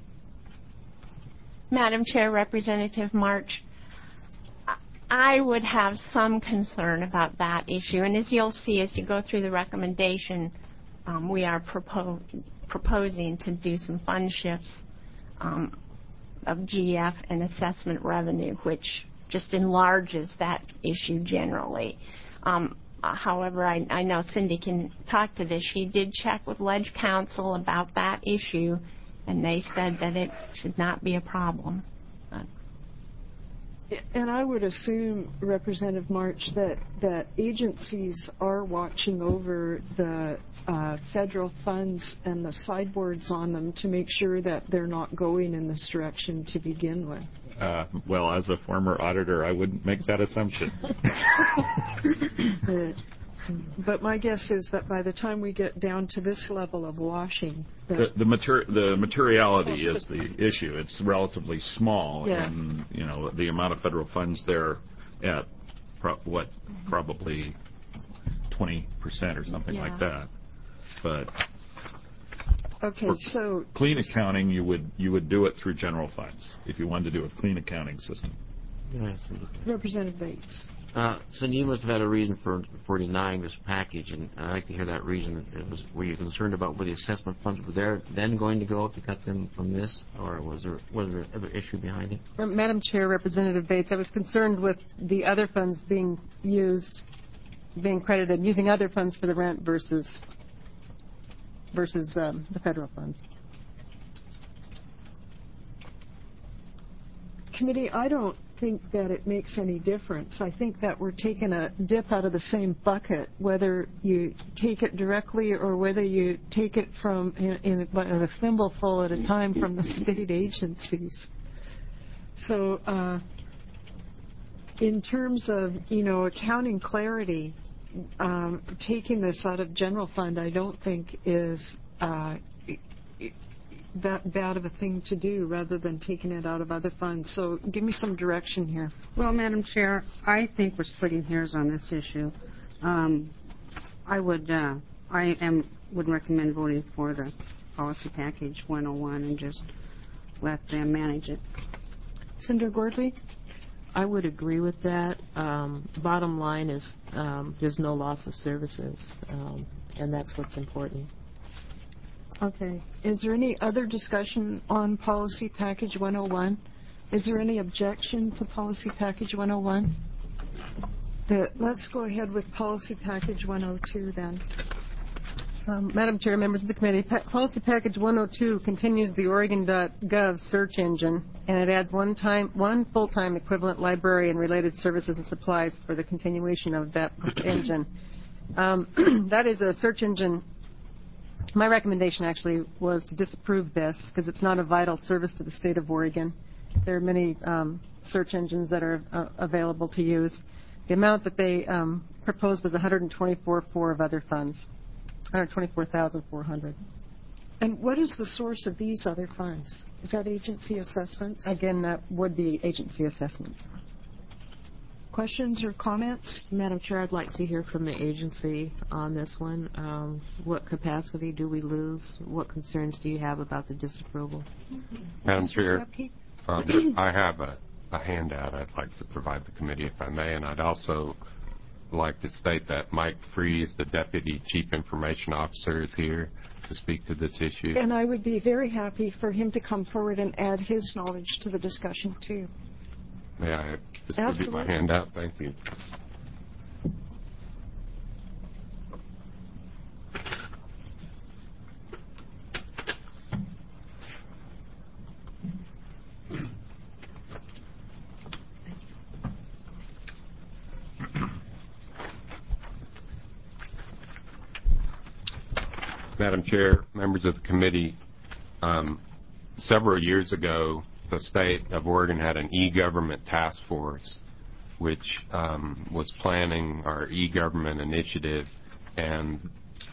Madam Chair, Representative March, I would have some concern about that issue. And as you'll see as you go through the recommendation, um, we are propo- proposing to do some fund shifts um, of G F and assessment revenue, which just enlarges that issue generally. Um, however, I, I know Cindy can talk to this. She did check with Ledge Council about that issue, and they said that it should not be a problem. Uh, And I would assume, Representative March, that, that agencies are watching over the uh, federal funds and the sideboards on them to make sure that they're not going in this direction to begin with. Uh, well, as a former auditor, I wouldn't make that assumption. uh, but my guess is that by the time we get down to this level of washing, the the, materi- the materiality is the issue. It's relatively small, yeah. and you know the amount of federal funds there at pro- what probably twenty percent or something yeah. like that. But okay, so clean accounting, you would you would do it through general funds if you wanted to do a clean accounting system. Yes. Representative Bates. Uh, Cindy, you must have had a reason for, for denying this package, and I'd like to hear that reason. It was, were you concerned about where the assessment funds were there then going to go to cut them from this, or was there was there another issue behind it? Uh, Madam Chair, Representative Bates, I was concerned with the other funds being used, being credited, using other funds for the rent versus versus um, the federal funds. Committee, I don't think that it makes any difference. I think that we're taking a dip out of the same bucket, whether you take it directly or whether you take it from in, in, in a thimbleful at a time from the state agencies. So uh, in terms of, you know, accounting clarity, um, taking this out of general fund I don't think is uh, that bad of a thing to do rather than taking it out of other funds. So give me some direction here. Well, Madam Chair, I think we're splitting hairs on this issue. Um, I would uh, I am would recommend voting for the policy package one oh one and just let them manage it. Senator Gordley? I would agree with that. Um, bottom line is um, there's no loss of services, um, and that's what's important. Okay. Is there any other discussion on Policy Package one oh one? Is there any objection to Policy Package one oh one? The, let's go ahead with Policy Package one oh two then. Um, Madam Chair, members of the committee, pa- Policy Package one oh two continues the Oregon dot gov search engine, and it adds one time, one full-time equivalent library and related services and supplies for the continuation of that engine. Um, that is a search engine. My recommendation actually was to disapprove this because it's not a vital service to the state of Oregon. There are many um, search engines that are uh, available to use. The amount that they um, proposed was one hundred twenty-four thousand four hundred of other funds, one hundred twenty-four thousand four hundred. And what is the source of these other funds? Is that agency assessments? Again, that would be agency assessments. Questions or comments? Madam Chair, I'd like to hear from the agency on this one. Um, what capacity do we lose? What concerns do you have about the disapproval? Madam Chair, um, I have a, a handout I'd like to provide the committee, if I may, and I'd also like to state that Mike Freeze, the Deputy Chief Information Officer, is here to speak to this issue. And I would be very happy for him to come forward and add his knowledge to the discussion, too. May I distribute my handout? Thank you. Madam Chair, members of the committee, um, several years ago, the state of Oregon had an e-government task force which um, was planning our e-government initiative, and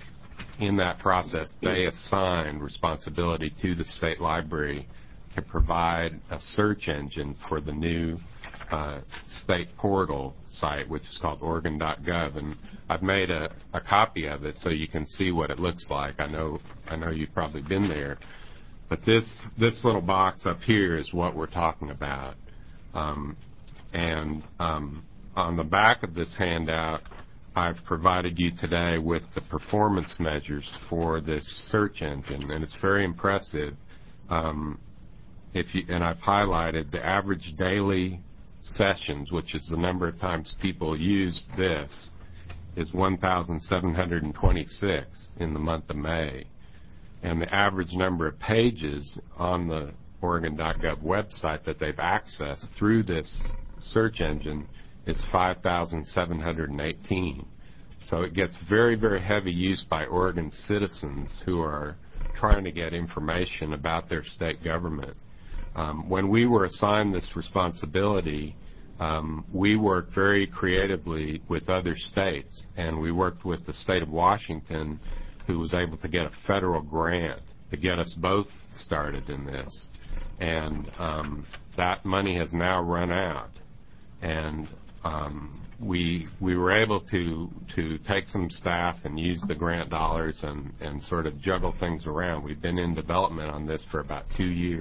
in that process they assigned responsibility to the state library to provide a search engine for the new uh, state portal site, which is called Oregon dot gov, and I've made a, a copy of it so you can see what it looks like. I know I know you've probably been there. But this this little box up here is what we're talking about. Um, and um, on the back of this handout, I've provided you today with the performance measures for this search engine, and it's very impressive. Um, if you, and I've highlighted the average daily sessions, which is the number of times people use this, is one thousand seven hundred twenty-six in the month of May. And the average number of pages on the Oregon dot gov website that they've accessed through this search engine is five thousand seven hundred eighteen. So it gets very, very heavy use by Oregon citizens who are trying to get information about their state government. Um, when we were assigned this responsibility, um, we worked very creatively with other states, and we worked with the state of Washington, who was able to get a federal grant to get us both started in this. And um, that money has now run out. And um, we we were able to to take some staff and use the grant dollars and, and sort of juggle things around. We've been in development on this for about two years.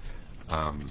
Um,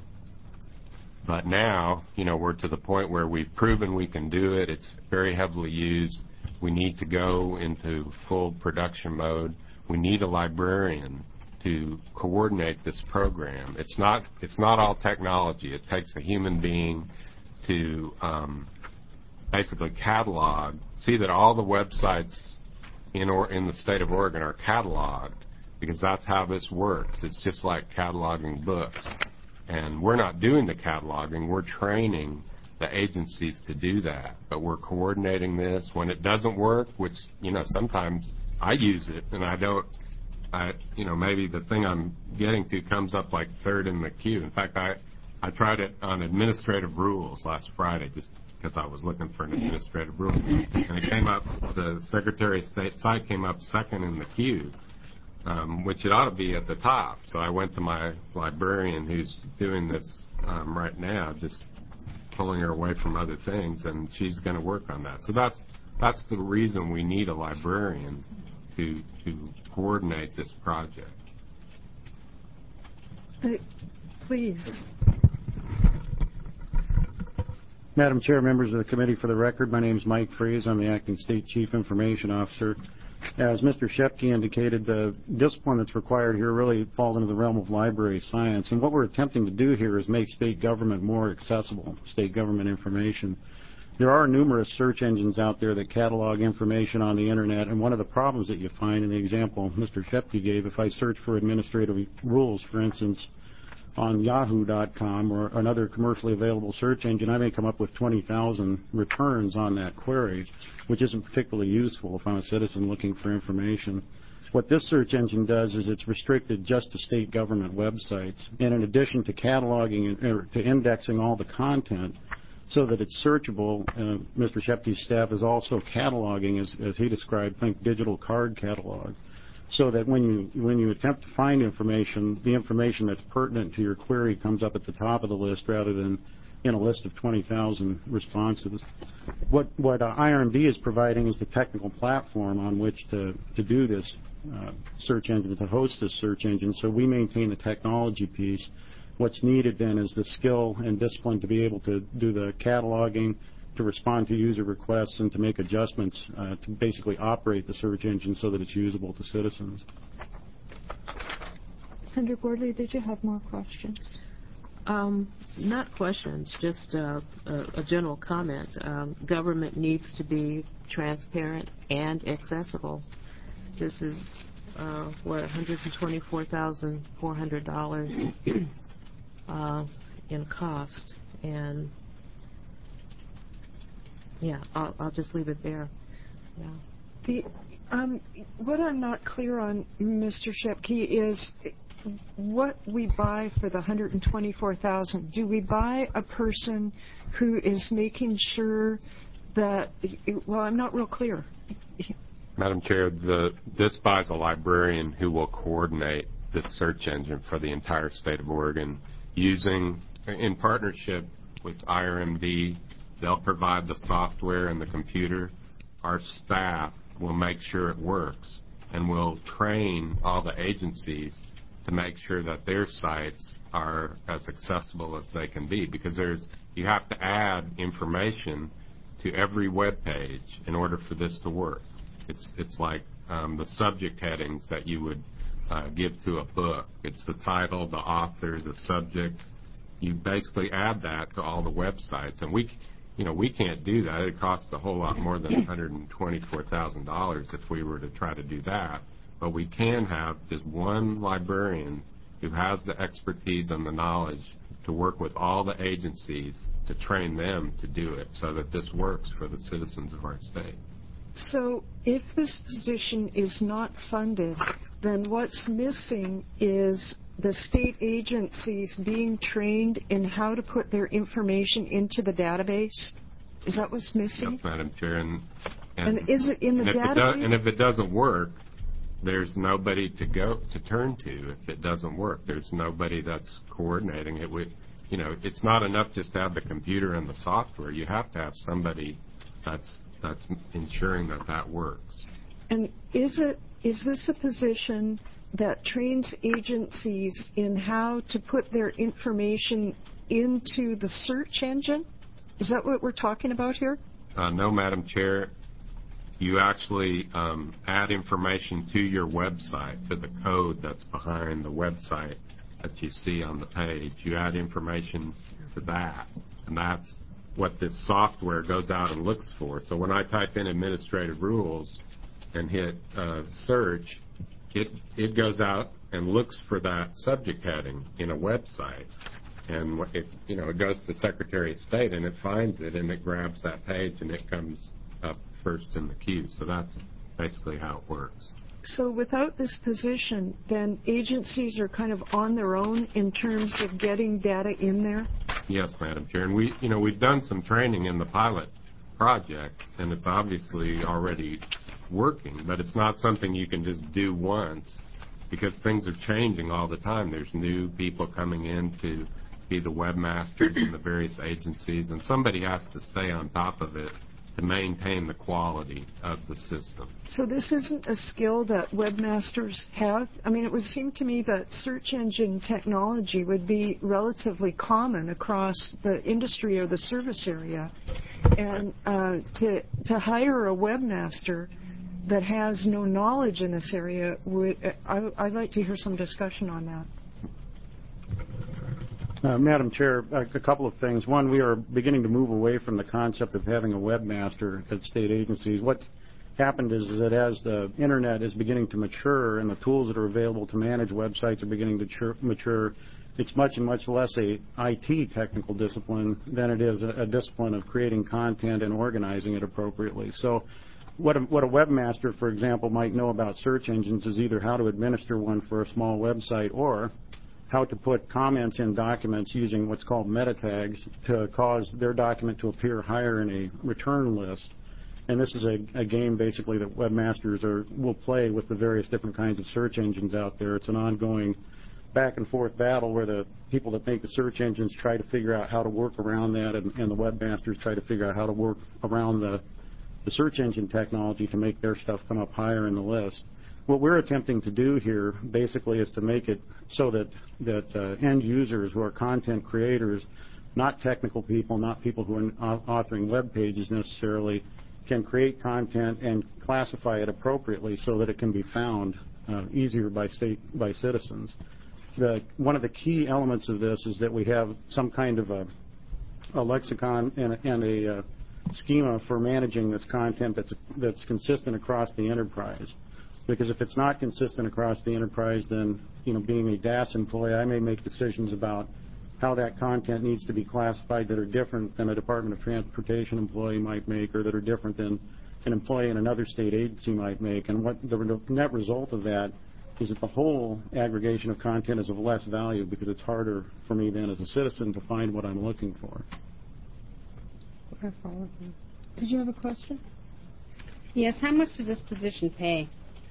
but now, you know, we're to the point where we've proven we can do it. It's very heavily used. We need to go into full production mode. We need a librarian to coordinate this program. It's not it's not all technology. It takes a human being to um, basically catalog, see that all the websites in or in the state of Oregon are cataloged, because that's how this works. It's just like cataloging books. And we're not doing the cataloging. We're training the agencies to do that. But we're coordinating this. When it doesn't work, which, you know, sometimes I use it and I don't, I, you know, maybe the thing I'm getting to comes up like third in the queue. In fact, I, I tried it on administrative rules last Friday just because I was looking for an administrative rule. And it came up, the Secretary of State site came up second in the queue, um, which it ought to be at the top. So I went to my librarian who's doing this um, right now, just pulling her away from other things, and she's going to work on that. So that's that's the reason we need a librarian to to coordinate this project. Please. Madam Chair, members of the committee, for the record, my name is Mike Freeze. I'm the Acting State Chief Information Officer. As Mister Shepke indicated, the discipline that's required here really falls into the realm of library science. And what we're attempting to do here is make state government more accessible, state government information. There are numerous search engines out there that catalog information on the Internet, and one of the problems that you find in the example Mister Shepke gave, if I search for administrative rules, for instance, on yahoo dot com or another commercially available search engine, I may come up with twenty thousand returns on that query, which isn't particularly useful if I'm a citizen looking for information. What this search engine does is it's restricted just to state government websites, and in addition to cataloging or to indexing all the content so that it's searchable, uh, Mister Shepke's staff is also cataloging, as, as he described, think digital card catalog. so that when you when you attempt to find information, the information that's pertinent to your query comes up at the top of the list rather than in a list of twenty thousand responses. What what uh, I R M D is providing is the technical platform on which to, to do this uh, search engine, to host this search engine. So we maintain the technology piece. What's needed then is the skill and discipline to be able to do the cataloging, to respond to user requests, and to make adjustments uh, to basically operate the search engine so that it's usable to citizens. Senator Gordley, did you have more questions? Um, not questions, just uh, a, a general comment. Um, government needs to be transparent and accessible. This is, uh, what, one hundred twenty-four thousand four hundred dollars uh, in cost. And, yeah, I'll, I'll just leave it there. Yeah. The, um, what I'm not clear on, Mister Shepke, is what we buy for the one hundred twenty-four thousand dollars. Do we buy a person who is making sure that, well, I'm not real clear. Madam Chair, the, this buys a librarian who will coordinate this search engine for the entire state of Oregon using, in partnership with I R M D, they'll provide the software and the computer. Our staff will make sure it works, and we'll train all the agencies to make sure that their sites are as accessible as they can be, because there's you have to add information to every web page in order for this to work. It's it's like um, the subject headings that you would uh, give to a book. It's the title, the author, the subject. You basically add that to all the websites, and we, you know, we can't do that. It costs a whole lot more than one hundred twenty-four thousand dollars if we were to try to do that. But we can have just one librarian who has the expertise and the knowledge to work with all the agencies to train them to do it so that this works for the citizens of our state. So if this position is not funded, then what's missing is the state agencies being trained in how to put their information into the database? Is that what's missing? Yes, Madam Chair. And, and, and is it in the and database? If it does, and if it doesn't work, there's nobody to go to turn to if it doesn't work. There's nobody that's coordinating it. With, you know, it's not enough just to have the computer and the software. You have to have somebody that's that's ensuring that that works. And is it is this a position that trains agencies in how to put their information into the search engine? Is that what we're talking about here? Uh, no, Madam Chair. You actually um, add information to your website, to the code that's behind the website that you see on the page. You add information to that, and that's what this software goes out and looks for. So when I type in administrative rules and hit uh, search, it it goes out and looks for that subject heading in a website. And it, you know, it goes to Secretary of State, and it finds it, and it grabs that page, and it comes up first in the queue. So that's basically how it works. So without this position, then agencies are kind of on their own in terms of getting data in there? Yes, Madam Chair. And we, you know, we've done some training in the pilot project, and it's obviously already working, but it's not something you can just do once because things are changing all the time. There's new people coming in to be the webmasters in the various agencies, and somebody has to stay on top of it to maintain the quality of the system. So this isn't a skill that webmasters have? I mean, it would seem to me that search engine technology would be relatively common across the industry or the service area. And uh, to, to hire a webmaster that has no knowledge in this area, would, I, I'd like to hear some discussion on that. Uh, Madam Chair, a, a couple of things. One, we are beginning to move away from the concept of having a webmaster at state agencies. What's happened is, is that as the Internet is beginning to mature and the tools that are available to manage websites are beginning to chur- mature, it's much and much less a I T technical discipline than it is a, a discipline of creating content and organizing it appropriately. So what a, what a webmaster, for example, might know about search engines is either how to administer one for a small website or how to put comments in documents using what's called meta tags to cause their document to appear higher in a return list. And this is a, a game basically that webmasters are, will play with the various different kinds of search engines out there. It's an ongoing back and forth battle where the people that make the search engines try to figure out how to work around that, and, and the webmasters try to figure out how to work around the, the search engine technology to make their stuff come up higher in the list. What we're attempting to do here basically is to make it so that, that uh, end users who are content creators, not technical people, not people who are authoring web pages necessarily, can create content and classify it appropriately so that it can be found uh, easier by state by citizens. The, one of the key elements of this is that we have some kind of a, a lexicon and, and a uh, schema for managing this content that's that's consistent across the enterprise. Because if it's not consistent across the enterprise, then, you know, being a D A S employee, I may make decisions about how that content needs to be classified that are different than a Department of Transportation employee might make, or that are different than an employee in another state agency might make. And what the net result of that is that the whole aggregation of content is of less value because it's harder for me then as a citizen to find what I'm looking for. Did you have a question? Yes. How much does this position pay?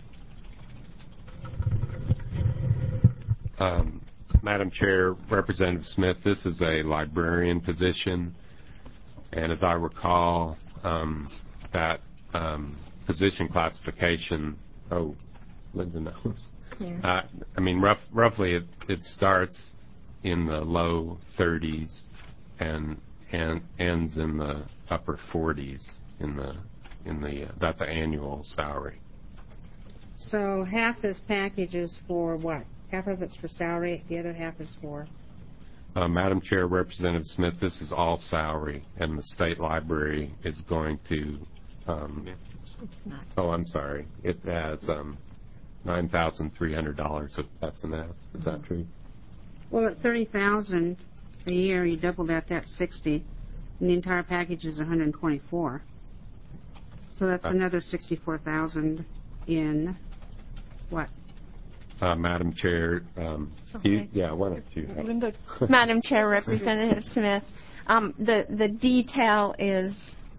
Um, Madam Chair, Representative Smith, this is a librarian position, and as I recall, um, that um, position classification, oh, Linda knows. Yeah. Uh, I mean, rough, roughly it, it starts in the low thirties and and ends in the upper forties in the in the uh, that's an annual salary. So half this package is for what? Half of it's for salary, the other half is for? Uh, Madam Chair, Representative Smith, this is all salary, and the State Library is going to, um, oh, I'm sorry, it has um, nine thousand three hundred dollars of S and S. Is that true? Well, at thirty thousand dollars a year, you double that, that's sixty, and the entire package is one hundred twenty-four. So that's uh, another sixty-four thousand dollars in what? Uh, Madam Chair, um, okay. you, yeah, why don't you? Linda. Madam Chair, Representative Smith, um, the the detail is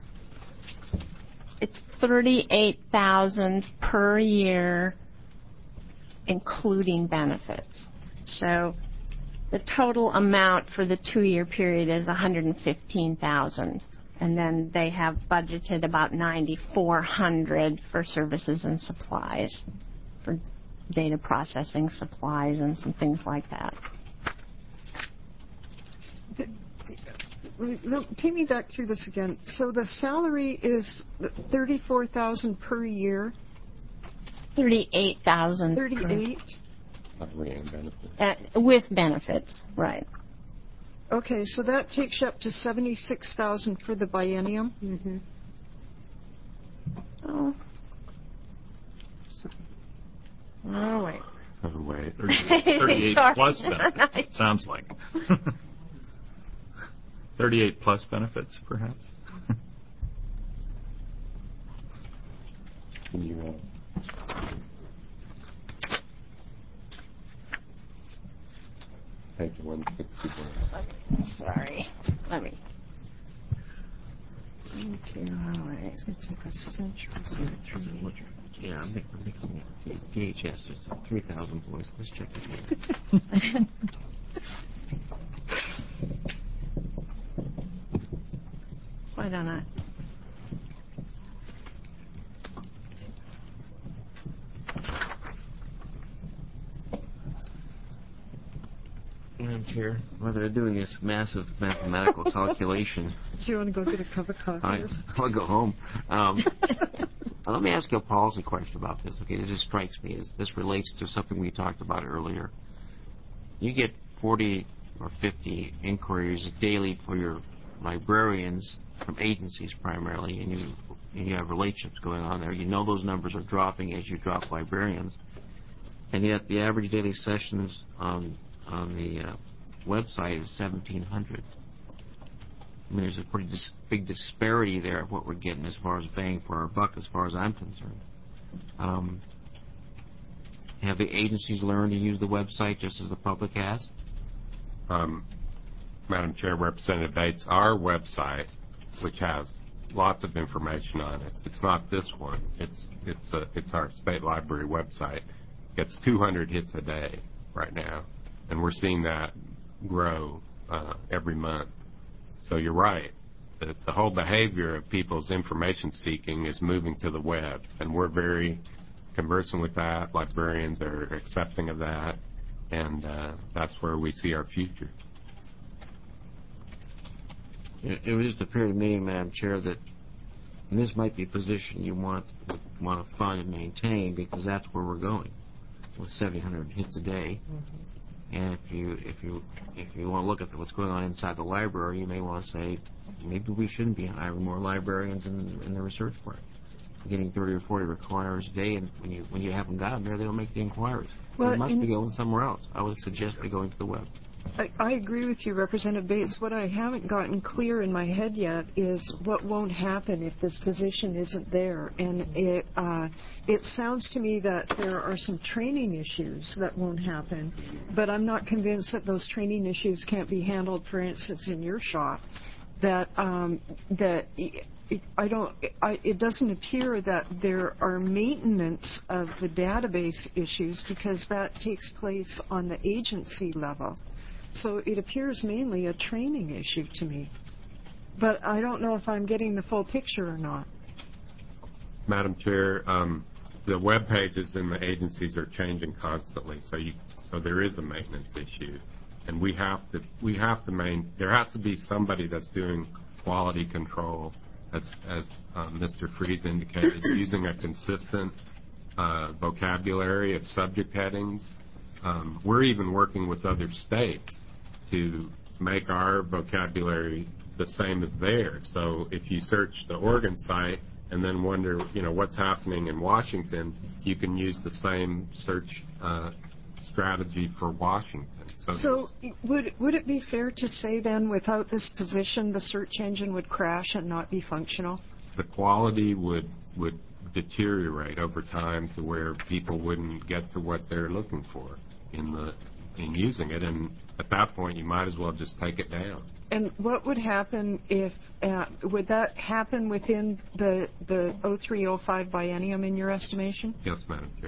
it's thirty-eight thousand dollars per year, including benefits. So the total amount for the two-year period is one hundred fifteen thousand dollars, and then they have budgeted about nine thousand four hundred dollars for services and supplies for data processing supplies and some things like that. Take me back through this again. So the salary is thirty-four thousand dollars per year? thirty-eight thousand dollars. thirty-eight? Salary and benefits. Uh, with benefits, right. Okay, so that takes you up to seventy-six thousand dollars for the biennium? Mm-hmm. Oh. Oh, wait. Oh, wait. thirty-eight plus benefits, sounds like. thirty-eight plus benefits, perhaps? Can you, uh, page one sixty-one. Sorry. Let me. Two highways. It's going to take a century. Yeah, I'm making it. D H S, there's three thousand employees. Let's check it. Why don't I? Madam Chair, while they're doing this massive mathematical calculation, do you want to go get a cup of coffee? I, I'll go home. Um, let me ask you a policy question about this. Okay, this just strikes me as this relates to something we talked about earlier. You get forty or fifty inquiries daily for your librarians from agencies primarily, and you and you have relationships going on there. You know those numbers are dropping as you drop librarians, and yet the average daily sessions on on the uh, website is seventeen hundred. I mean, there's a pretty dis- big disparity there of what we're getting as far as bang for our buck, as far as I'm concerned. Um, have the agencies learned to use the website just as the public has? Um, Madam Chair, Representative Bates, our website, which has lots of information on it. It's not this one. It's it's a, it's our state library website. It's two hundred hits a day right now, and we're seeing that grow uh, every month. So you're right. The, the whole behavior of people's information seeking is moving to the web, and we're very conversant with that. Librarians are accepting of that, and uh, that's where we see our future. It, it would just appear to me, Madam Chair, that and this might be a position you want want to fund and maintain, because that's where we're going with seven hundred hits a day. Mm-hmm. And if you if you if you want to look at what's going on inside the library, you may want to say maybe we shouldn't be hiring more librarians in, in the research part. Getting thirty or forty inquiries a day, and when you when you haven't got them there, they don't make the inquiries. Well, they must be going somewhere else. I would suggest they going to the web. I, I agree with you, Representative Bates. What I haven't gotten clear in my head yet is what won't happen if this position isn't there. And it uh, it sounds to me that there are some training issues that won't happen, but I'm not convinced that those training issues can't be handled, for instance, in your shop. That um, that. I don't. I, it doesn't appear that there are maintenance of the database issues, because that takes place on the agency level. So it appears mainly a training issue to me. But I don't know if I'm getting the full picture or not. Madam Chair, um, the web pages in the agencies are changing constantly, so you so there is a maintenance issue, and we have to we have to main. There has to be somebody that's doing quality control. As, as um, Mister Freeze indicated, using a consistent uh, vocabulary of subject headings. Um, we're even working with other states to make our vocabulary the same as theirs. So if you search the Oregon site and then wonder, you know, what's happening in Washington, you can use the same search uh, strategy for Washington. So, so would would it be fair to say then, without this position, the search engine would crash and not be functional? The quality would would deteriorate over time to where people wouldn't get to what they're looking for in the in using it, and at that point, you might as well just take it down. And what would happen if uh, would that happen within the the oh three oh five biennium in your estimation? Yes, Madam Chair.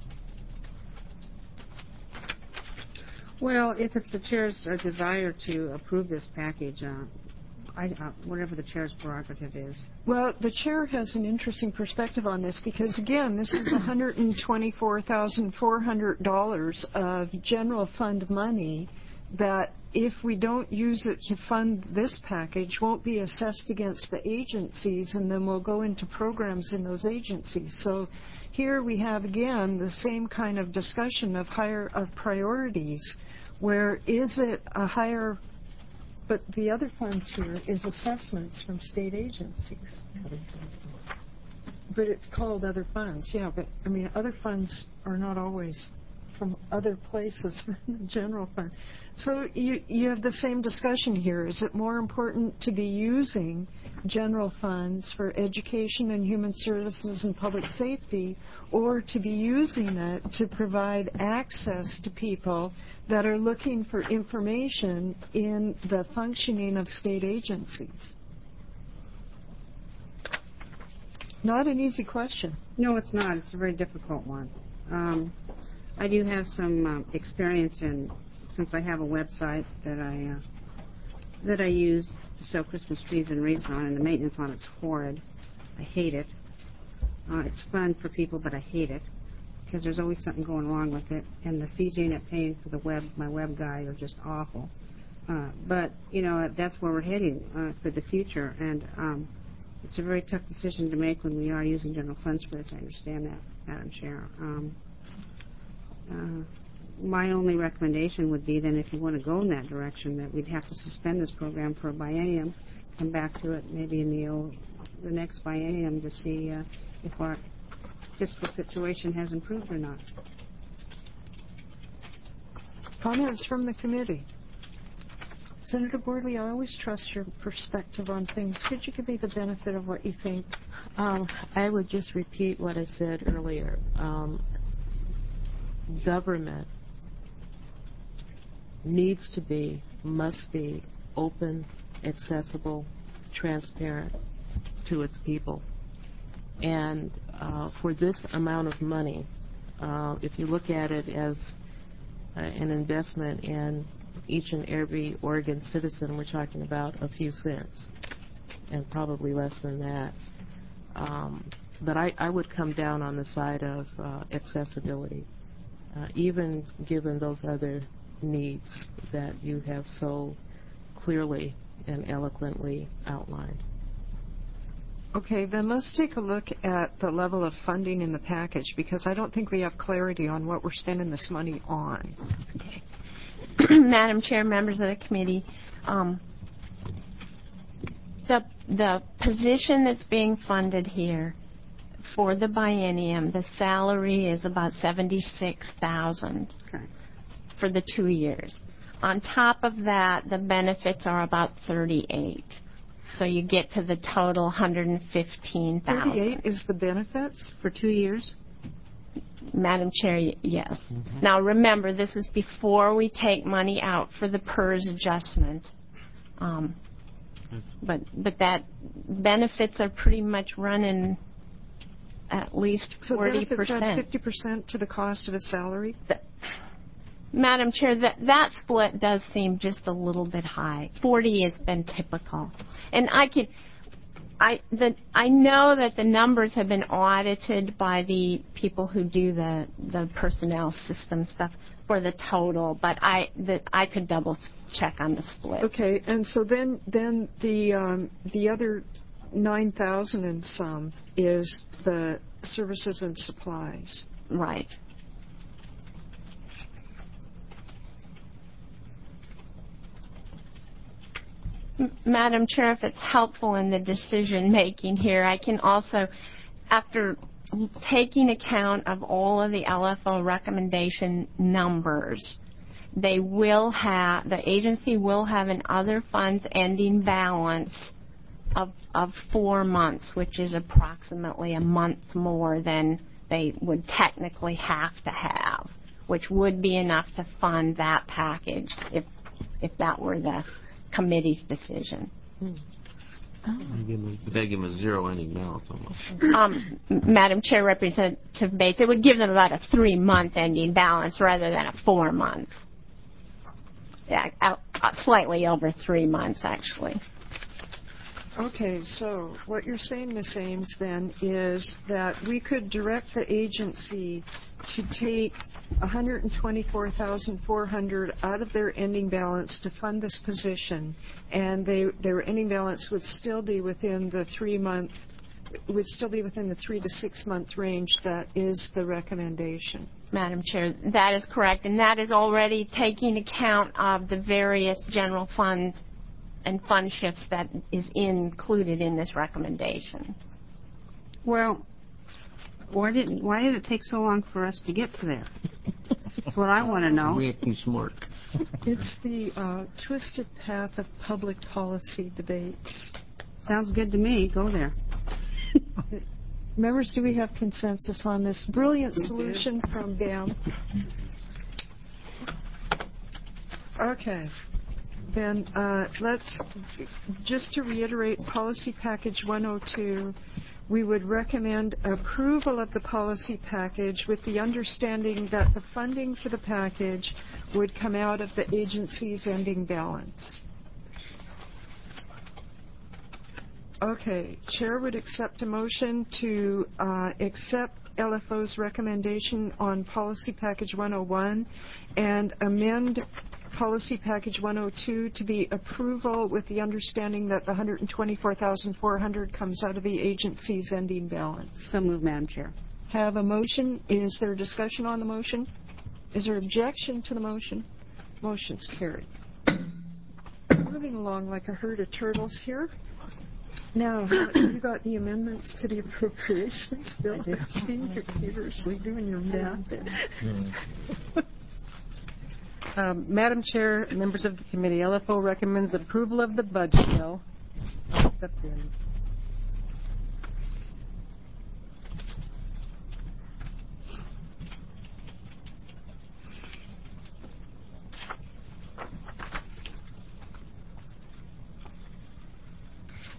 Well, if it's the chair's uh, desire to approve this package, uh, I, uh, whatever the chair's prerogative is. Well, the chair has an interesting perspective on this, because, again, this is one hundred twenty-four thousand four hundred dollars of general fund money that, if we don't use it to fund this package, won't be assessed against the agencies, and then will go into programs in those agencies. So here we have, again, the same kind of discussion of higher of priorities, where is it a higher, but the other funds here is assessments from state agencies. But it's called other funds, yeah, but I mean, other funds are not always from other places than the general fund. So you, you have the same discussion here. Is it more important to be using general funds for education and human services and public safety, or to be using it to provide access to people that are looking for information in the functioning of state agencies? Not an easy question. No, it's not. It's a very difficult one. Um, I do have some um, experience in, since I have a website that I uh, that I use to sell Christmas trees and wreaths on, and the maintenance on it's horrid. I hate it. Uh, it's fun for people, but I hate it because there's always something going wrong with it, and the fees you end up paying for the web, my web guy, are just awful. Uh, but you know, that's where we're heading uh, for the future, and um, it's a very tough decision to make when we are using general funds for this. I understand that, Madam Chair. Um, Uh, my only recommendation would be then, if you want to go in that direction, that we'd have to suspend this program for a biennium, come back to it maybe in the old, the next biennium to see uh, if our fiscal situation has improved or not. Comments from the committee? Senator Bordley, I always trust your perspective on things. Could you give me the benefit of what you think? Um, I would just repeat what I said earlier. Um, government needs to be, must be, open, accessible, transparent to its people. And uh, for this amount of money, uh, if you look at it as uh, an investment in each and every Oregon citizen, we're talking about a few cents, and probably less than that. Um, but I, I would come down on the side of uh, accessibility, uh, even given those other needs that you have so clearly and eloquently outlined. Okay, then let's take a look at the level of funding in the package, because I don't think we have clarity on what we're spending this money on. Okay. Madam Chair, members of the committee, um, the the position that's being funded here for the biennium, the salary is about seventy-six thousand dollars okay. for the two years. On top of that, the benefits are about thirty-eight. So you get to the total one hundred fifteen thousand dollars. thirty-eight is the benefits for two years? Madam Chair, yes. Mm-hmm. Now remember, this is before we take money out for the P E R S adjustment. Um, but but that benefits are pretty much running at least forty percent. So benefits add fifty percent to the cost of a salary? The, Madam Chair, that, that split does seem just a little bit high. forty has been typical. And I can, I, the, I know that the numbers have been audited by the people who do the, the personnel system stuff for the total, but I, the, I could double check on the split. Okay, and so then, then the, um, the other nine thousand and some is the services and supplies. Right. Madam Chair, if it's helpful in the decision making here, I can also, after taking account of all of the L F O recommendation numbers, they will have, the agency will have an other funds ending balance of, of four months, which is approximately a month more than they would technically have to have, which would be enough to fund that package if, if that were the committee's decision. Oh. They give them a zero ending balance almost. Um, Madam Chair, Representative Bates, it would give them about a three-month ending balance rather than a four-month. Yeah, uh, slightly over three months, actually. Okay, so what you're saying, Miz Ames, then, is that we could direct the agency to take one hundred twenty-four thousand four hundred dollars out of their ending balance to fund this position, and they, their ending balance would still be within the three-month, would still be within the three to six-month range that is the recommendation. Madam Chair, that is correct, and that is already taking account of the various general funds and fund shifts that is included in this recommendation. Well, why didn't why did it take so long for us to get to there? That's what I want to know. We're acting smart. It's the uh, twisted path of public policy debates. Sounds good to me. Go there. Members, do we have consensus on this brilliant solution from B A M? Okay. Then uh, let's, just to reiterate, Policy Package one oh two, we would recommend approval of the policy package with the understanding that the funding for the package would come out of the agency's ending balance. Okay, Chair would accept a motion to uh, accept L F O's recommendation on Policy Package one oh one and amend Policy Package one oh two to be approval with the understanding that the one hundred twenty-four thousand four hundred dollars comes out of the agency's ending balance. So moved, Madam Chair. Have a motion. Is there discussion on the motion? Is there objection to the motion? Motion's carried. Moving along like a herd of turtles here. Now, have you got the amendments to the appropriations bill? I've seen you feverishly doing your math. Um, Madam Chair, members of the committee, L F O recommends approval of the budget bill. Accept the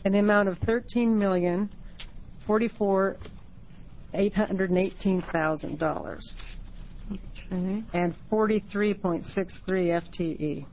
in the amount of thirteen million forty-four eight hundred eighteen thousand dollars. Okay. And forty-three point six three F T E.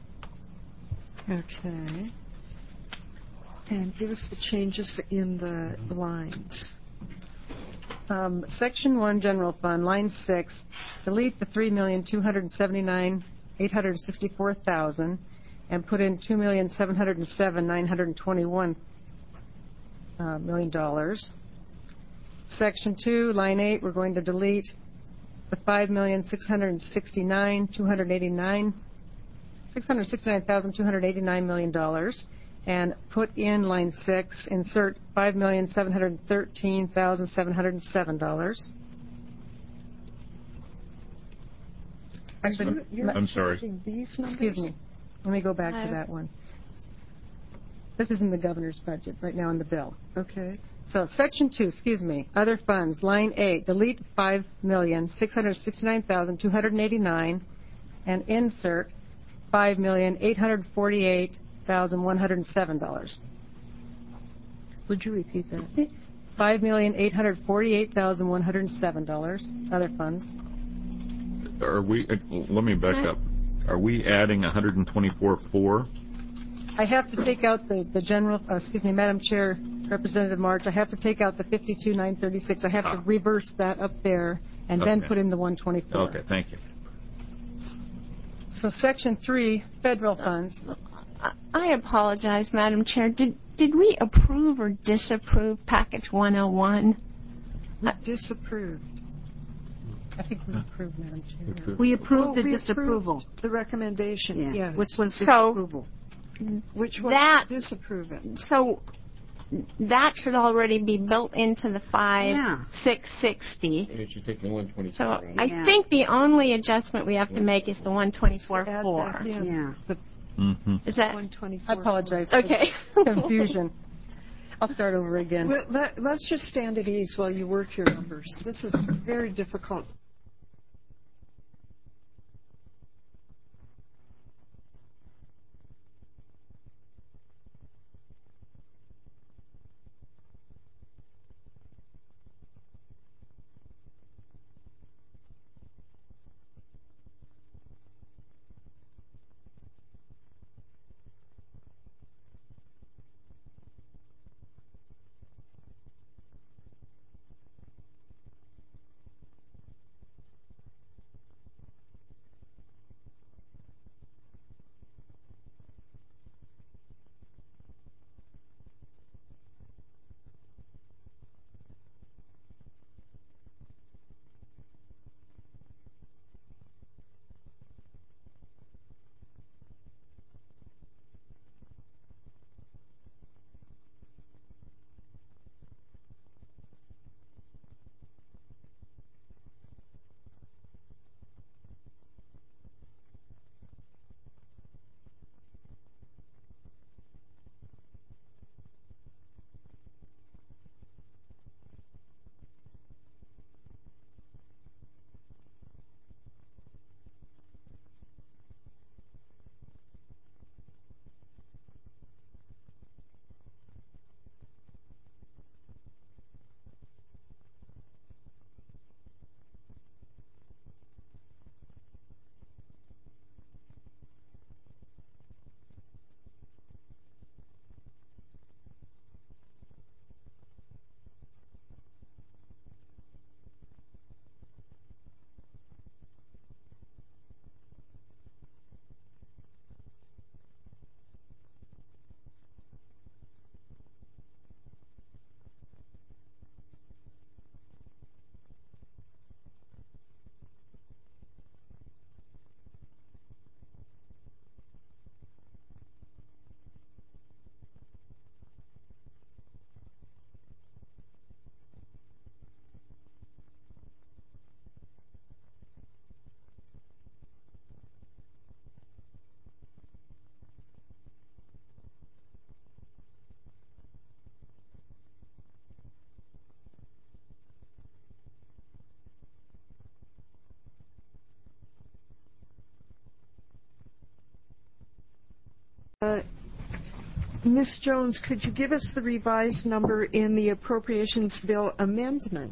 Okay. And give us the changes in the lines. Um, Section one, General Fund, line six, delete the three million two hundred seventy-nine thousand eight hundred sixty-four thousand and put in two million seven hundred seven thousand nine hundred twenty-one uh, million dollars. Section two, line eight, we're going to delete the five million six hundred sixty-nine thousand two hundred eighty-nine six hundred sixty-nine thousand two hundred eighty-nine million dollars and put in line six, insert five million seven hundred thirteen thousand seven hundred seven dollars. Actually, You're I'm sorry. These numbers? Excuse me. Let me go back I- to that one. This is in the governor's budget right now in the bill. Okay. So section two, excuse me, other funds, line eight, delete five million six hundred sixty-nine thousand two hundred eighty-nine and insert five million eight hundred forty-eight thousand one hundred seven dollars. Would you repeat that? five million eight hundred forty-eight thousand one hundred seven dollars, other funds. Are we, uh, let me back up. Are we adding one hundred twenty-four point four? I have to take out the, the general, uh, excuse me, Madam Chair, Representative March, I have to take out the fifty-two nine thirty-six. I have Ah. to reverse that up there and then Okay. put in the one twenty-four. Okay, thank you. So section three, federal funds. I- I apologize, Madam Chair. Did did we approve or disapprove package one oh one? We disapproved. I think we approved, Madam Chair. We approved Oh, the we disapproval. approved The recommendation, Yeah. yes. Which was So- disapproval. Which was that- disapprove it. So that should already be built into the five Yeah. six sixty. It should take the one twenty-four. So I Yeah. think the only adjustment we have to make is the one twenty-four Add four. that in. Yeah. The Mm-hmm. Is that one twenty-four. I apologize for okay? the confusion. I'll start over again. Well, let, let's just stand at ease while you work your numbers. This is very difficult. Miz Jones, could you give us the revised number in the appropriations bill amendment?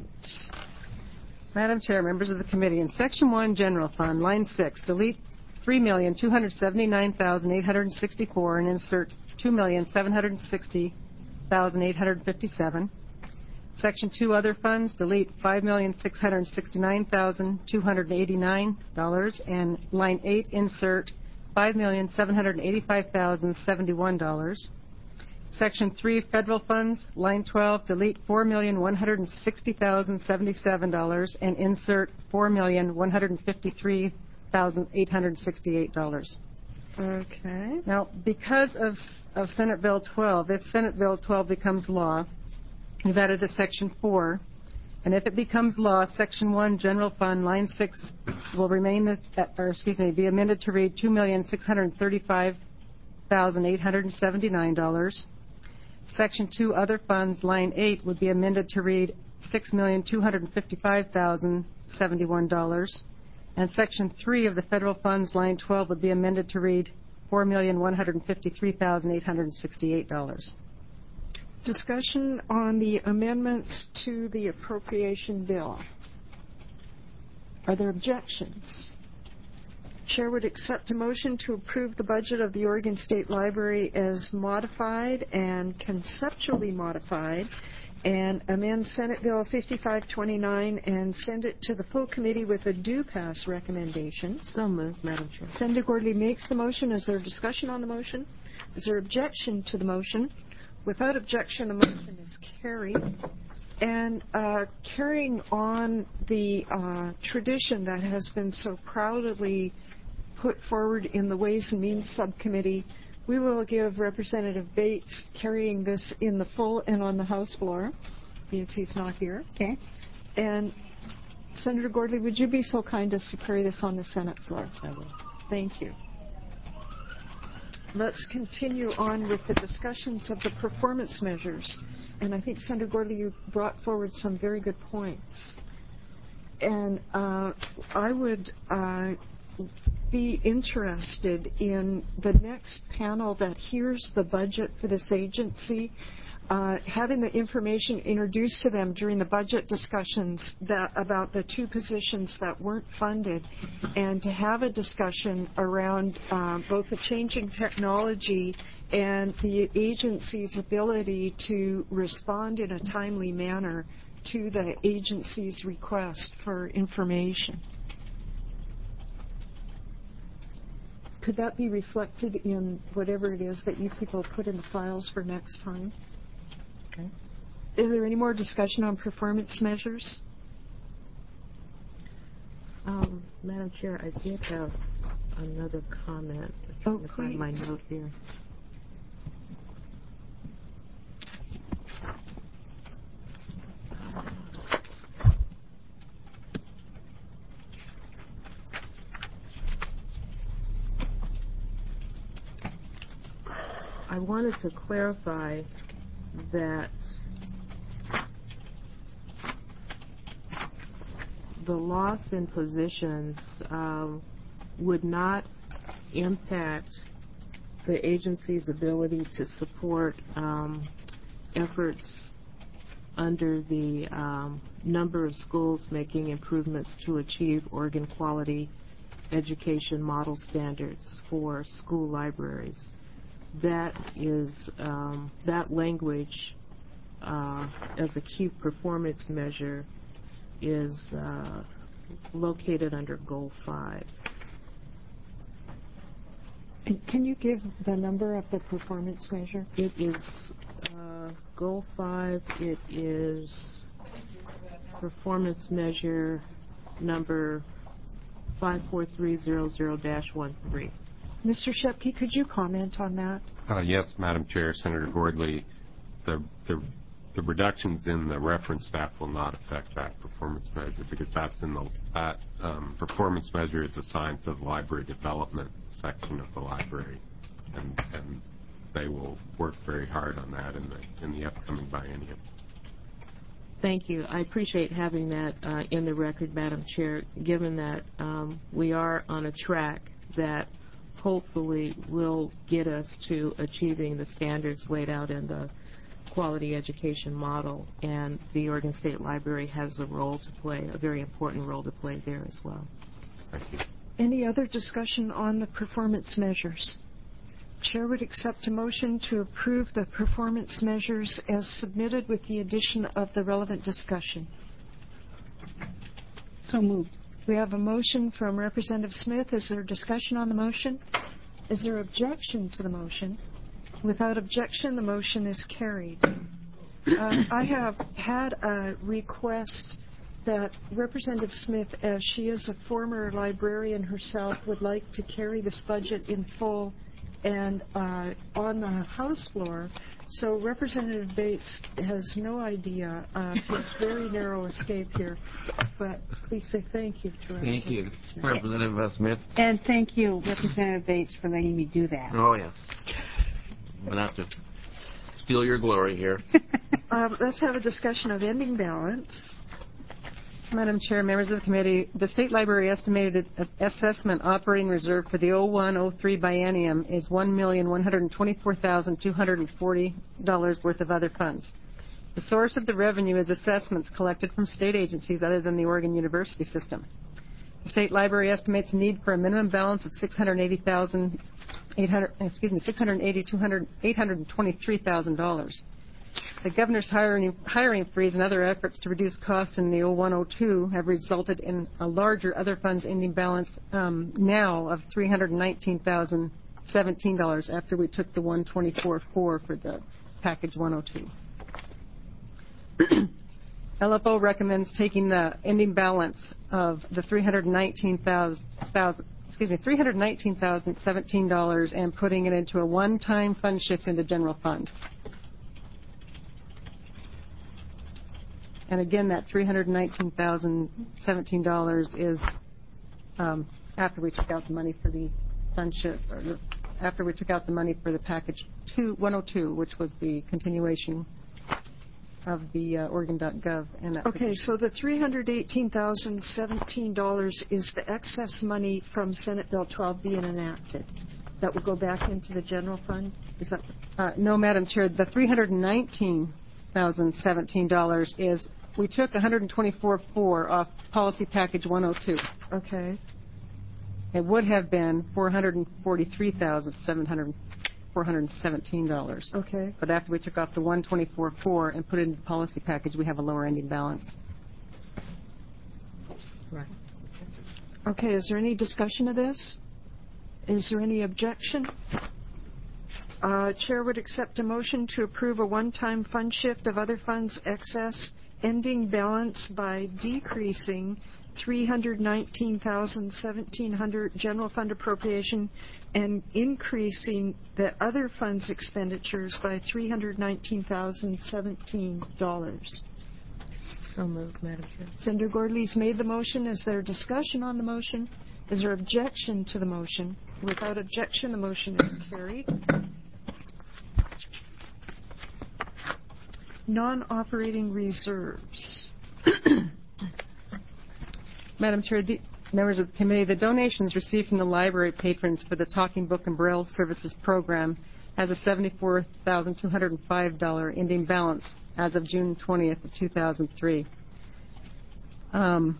Madam Chair, members of the committee, in Section one, General Fund, line six, delete three million two hundred seventy-nine thousand eight hundred sixty-four and insert two million seven hundred sixty thousand eight hundred fifty-seven. Section two, Other Funds, delete five million six hundred sixty-nine thousand two hundred eighty-nine dollars and line eight, insert five million seven hundred eighty-five thousand seventy-one dollars. Section three, Federal Funds, line twelve, delete four million one hundred sixty thousand seventy-seven dollars and insert four million one hundred fifty-three thousand eight hundred sixty-eight dollars. Okay. Now, because of, of Senate Bill twelve, if Senate Bill twelve becomes law, we've added a Section four, and if it becomes law, Section one, General Fund, line six, will remain, at, or excuse me, be amended to read two million six hundred thirty-five thousand eight hundred seventy-nine dollars. Section two, Other Funds, line eight, would be amended to read six million two hundred fifty-five thousand seventy-one dollars. And Section three of the Federal Funds, line twelve, would be amended to read four million one hundred fifty-three thousand eight hundred sixty-eight dollars. Discussion on the amendments to the appropriation bill. Are there objections? Chair would accept a motion to approve the budget of the Oregon State Library as modified and conceptually modified, and amend Senate Bill fifty-five twenty-nine and send it to the full committee with a due pass recommendation. So moved, Madam Chair. Senator Gordley makes the motion. Is there discussion on the motion? Is there objection to the motion? Without objection, the motion is carried. And uh, carrying on the uh, tradition that has been so proudly put forward in the Ways and Means Subcommittee, we will give Representative Bates carrying this in the full and on the House floor, because he's not here. Okay. And Senator Gordley, would you be so kind as to carry this on the Senate floor? I will. Thank you. Let's continue on with the discussions of the performance measures. And I think, Senator Gordley, you brought forward some very good points. And uh, I would uh, be interested in the next panel that hears the budget for this agency, uh, having the information introduced to them during the budget discussions that, about the two positions that weren't funded, and to have a discussion around uh, both the changing technology and the agency's ability to respond in a timely manner to the agency's request for information. Could that be reflected in whatever it is that you people put in the files for next time? Okay. Is there any more discussion on performance measures? Um, Madam Chair, I did have another comment. I'm Oh, trying to find my please. note here. I wanted to clarify that the loss in positions um, would not impact the agency's ability to support um, efforts under the um, number of schools making improvements to achieve Oregon Quality Education Model Standards for school libraries. That is, um, that language uh, as a key performance measure is uh, located under Goal five. Can you give the number of the performance measure? It is uh, Goal five. It is performance measure number five four three zero zero dash one three. Mister Shepke, could you comment on that? Uh, yes, Madam Chair, Senator Gordley, the, the the reductions in the reference staff will not affect that performance measure, because that's in the that um, performance measure is assigned to the library development section of the library, and and they will work very hard on that in the in the upcoming biennium. Thank you. I appreciate having that uh, in the record, Madam Chair, given that um, we are on a track that hopefully will get us to achieving the standards laid out in the quality education model, and the Oregon State Library has a role to play, a very important role to play there as well. Thank you. Any other discussion on the performance measures? Chair would accept a motion to approve the performance measures as submitted with the addition of the relevant discussion. So moved. We have a motion from Representative Smith. Is there discussion on the motion? Is there objection to the motion? Without objection, the motion is carried. Uh, I have had a request that Representative Smith, as she is a former librarian herself, would like to carry this budget in full and uh, on the House floor. So Representative Bates has no idea of his very narrow escape here. But please say thank you to Representative Thank you, Smith. Representative Smith. And thank you, Representative Bates, for letting me do that. Oh, yes. I'm going to have to steal your glory here. um, let's have a discussion of ending balance. Madam Chair, members of the committee, the State Library estimated assessment operating reserve for the oh one oh three biennium is one million one hundred twenty-four thousand two hundred forty dollars worth of other funds. The source of the revenue is assessments collected from state agencies other than the Oregon University system. The State Library estimates a need for a minimum balance of six hundred eighty thousand eight hundred, excuse me, six hundred eighty thousand eight hundred twenty-three thousand dollars. The governor's hiring, hiring freeze and other efforts to reduce costs in the oh one oh two have resulted in a larger other funds ending balance um, now of three hundred nineteen thousand seventeen dollars after we took the one hundred twenty-four thousand four hundred for the package one oh two. L F O recommends taking the ending balance of the three hundred nineteen thousand excuse me, three hundred nineteen thousand seventeen dollars and putting it into a one-time fund shift into general fund. And again, that three hundred nineteen thousand seventeen dollars is um, after we took out the money for the fund shift, or the, after we took out the money for the package two, one oh two, which was the continuation of the uh, Oregon dot gov. And that okay, so the three hundred eighteen thousand seventeen dollars is the excess money from Senate Bill twelve being enacted. That will go back into the general fund? Is that? Uh, no, Madam Chair. The three hundred nineteen thousand seventeen dollars is, we took one hundred twenty-four thousand four hundred off policy package one oh two. Okay. It would have been four hundred forty-three thousand four hundred seventeen dollars. Okay. But after we took off the one hundred twenty-four thousand four hundred and put it in the policy package, we have a lower ending balance. Right. Okay, is there any discussion of this? Is there any objection? Uh, Chair would accept a motion to approve a one-time fund shift of other funds excess ending balance by decreasing three hundred nineteen thousand seventeen hundred general fund appropriation and increasing the other funds expenditures by three hundred nineteen thousand seventeen dollars. So moved, Madam Chair. Senator Gordley's made the motion. Is there discussion on the motion? Is there objection to the motion? Without objection, the motion is carried. Non-operating reserves. Madam Chair, the members of the committee, the donations received from the library patrons for the Talking Book and Braille Services program has a seventy-four thousand two hundred five dollars ending balance as of June twentieth of two thousand three. Um,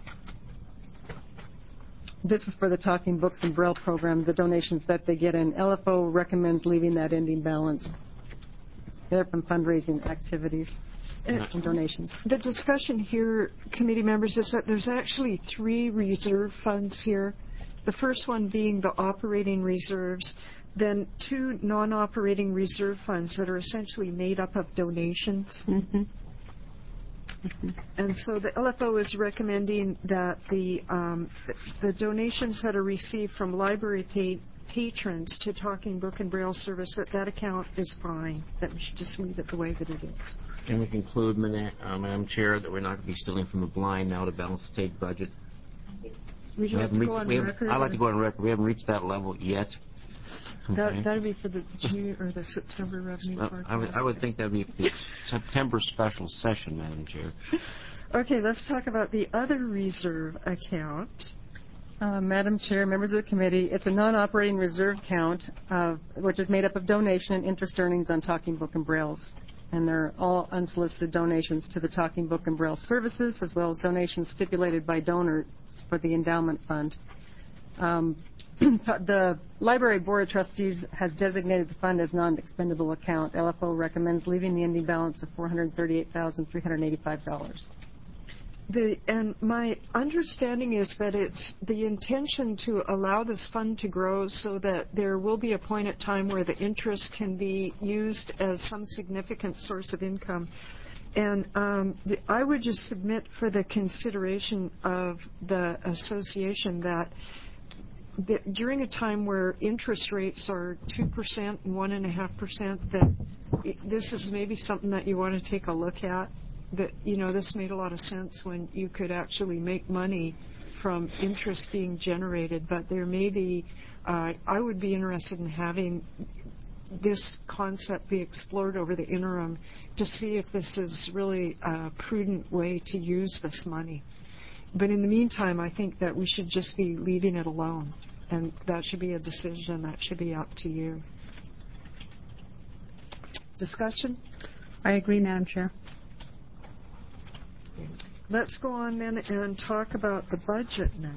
this is for the Talking Books and Braille program, the donations that they get in. L F O recommends leaving that ending balance. They're from fundraising activities and donations. The discussion here, committee members, is that there's actually three reserve funds here. The first one being the operating reserves, then two non-operating reserve funds that are essentially made up of donations. Mm-hmm. Mm-hmm. And so the L F O is recommending that the um, the donations that are received from library pay patrons to Talking Book and Braille Service, that that account is fine, that we should just leave it the way that it is. Can we conclude, uh, Madam Chair, that we're not going to be stealing from the blind now to balance the state budget? Would you We like to reached, go on we record? I'd like to go on record. We haven't reached that level yet. That would be for the June or the September revenue Well, forecast. I would, I would think that would be for the September special session, Madam Chair. Okay, let's talk about the other reserve account. Uh, Madam Chair, members of the committee, it's a non-operating reserve account, uh, which is made up of donation and interest earnings on Talking Book and Brailles. And they're all unsolicited donations to the Talking Book and Braille services, as well as donations stipulated by donors for the endowment fund. Um, the Library Board of Trustees has designated the fund as non-expendable account. L F O recommends leaving the ending balance of four hundred thirty-eight thousand three hundred eighty-five dollars. The, and my understanding is that it's the intention to allow this fund to grow so that there will be a point at time where the interest can be used as some significant source of income. And um, the, I would just submit for the consideration of the association that the, during a time where interest rates are two percent and one point five percent, that it, this is maybe something that you want to take a look at. That, you know, this made a lot of sense when you could actually make money from interest being generated, but there may be, uh, I would be interested in having this concept be explored over the interim to see if this is really a prudent way to use this money. But in the meantime, I think that we should just be leaving it alone, and that should be a decision that should be up to you. Discussion? I agree, Madam Chair. Let's go on then and talk about the budget note.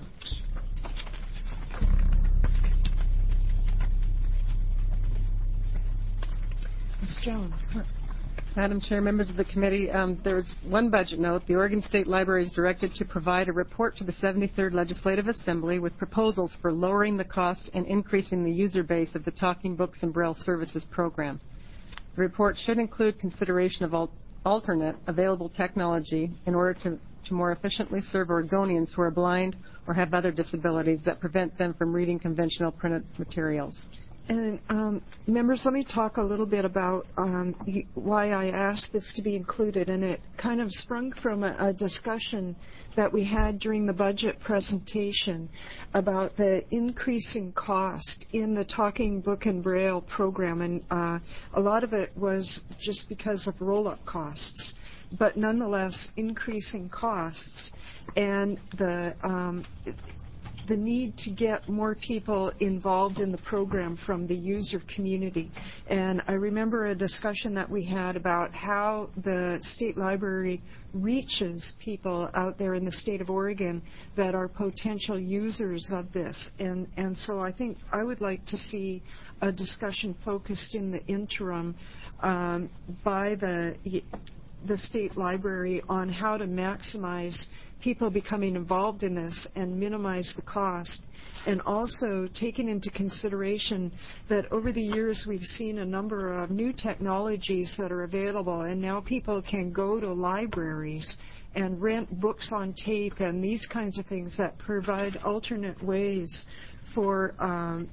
Miz Jones. Madam Chair, members of the committee, um, there is one budget note. The Oregon State Library is directed to provide a report to the seventy-third Legislative Assembly with proposals for lowering the cost and increasing the user base of the Talking Books and Braille Services program. The report should include consideration of all alternate available technology in order to, to more efficiently serve Oregonians who are blind or have other disabilities that prevent them from reading conventional printed materials. And um, members, let me talk a little bit about um, why I asked this to be included. And it kind of sprung from a, a discussion that we had during the budget presentation about the increasing cost in the Talking Book and Braille program. And uh, a lot of it was just because of roll-up costs, but nonetheless increasing costs. And the um, the need to get more people involved in the program from the user community. And I remember a discussion that we had about how the State Library reaches people out there in the state of Oregon that are potential users of this. And, and so I think I would like to see a discussion focused in the interim um, by the the State Library on how to maximize people becoming involved in this and minimize the cost, and also taking into consideration that over the years we've seen a number of new technologies that are available, and now people can go to libraries and rent books on tape and these kinds of things that provide alternate ways for um,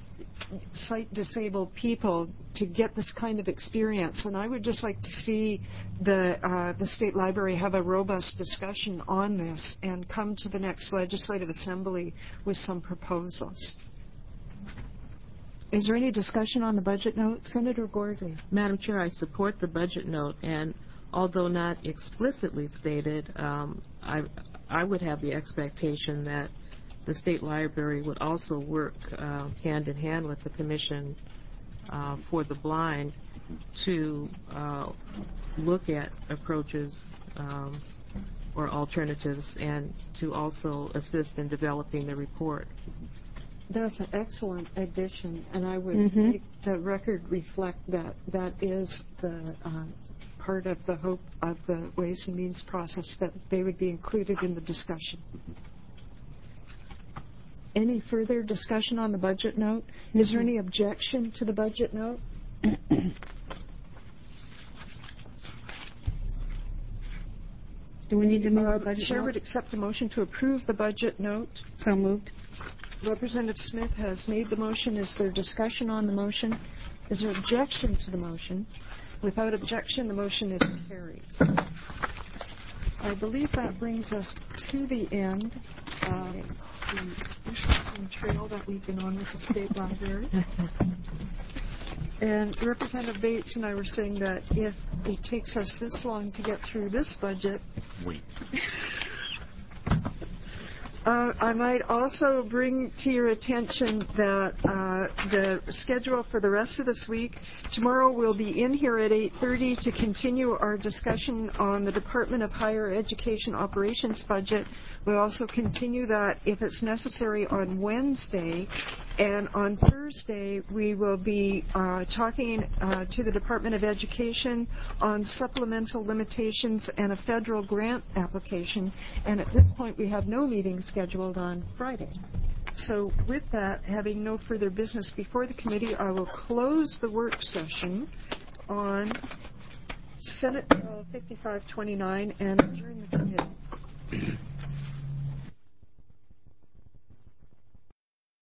sight-disabled people to get this kind of experience. And I would just like to see the uh, the State Library have a robust discussion on this and come to the next Legislative Assembly with some proposals. Is there any discussion on the budget note? Senator Gordley. Madam Chair, I support the budget note, and although not explicitly stated, um, I, I would have the expectation that the State Library would also work uh, hand in hand with the Commission uh, for the Blind to uh, look at approaches um, or alternatives, and to also assist in developing the report. That's an excellent addition, and I would Mm-hmm. make the record reflect that that is the uh, part of the hope of the Ways and Means process, that they would be included in the discussion. Any further discussion on the budget note? Is there any objection to the budget note? Do we need to move Uh, the budget Chair note? would accept a motion to approve the budget note. So moved. Representative Smith has made the motion. Is there discussion on the motion? Is there objection to the motion? Without objection, the motion is carried. I believe that brings us to the end of the interesting trail that we've been on with the State Library. And Representative Bates and I were saying that if it takes us this long to get through this budget, Wait. Uh, I might also bring to your attention that uh, the schedule for the rest of this week, tomorrow we'll be in here at eight thirty to continue our discussion on the Department of Higher Education operations budget. We'll also continue that if it's necessary on Wednesday. And on Thursday, we will be uh, talking uh, to the Department of Education on supplemental limitations and a federal grant application. And at this point, we have no meeting scheduled on Friday. So with that, having no further business before the committee, I will close the work session on Senate Bill fifty-five twenty-nine and adjourn the committee.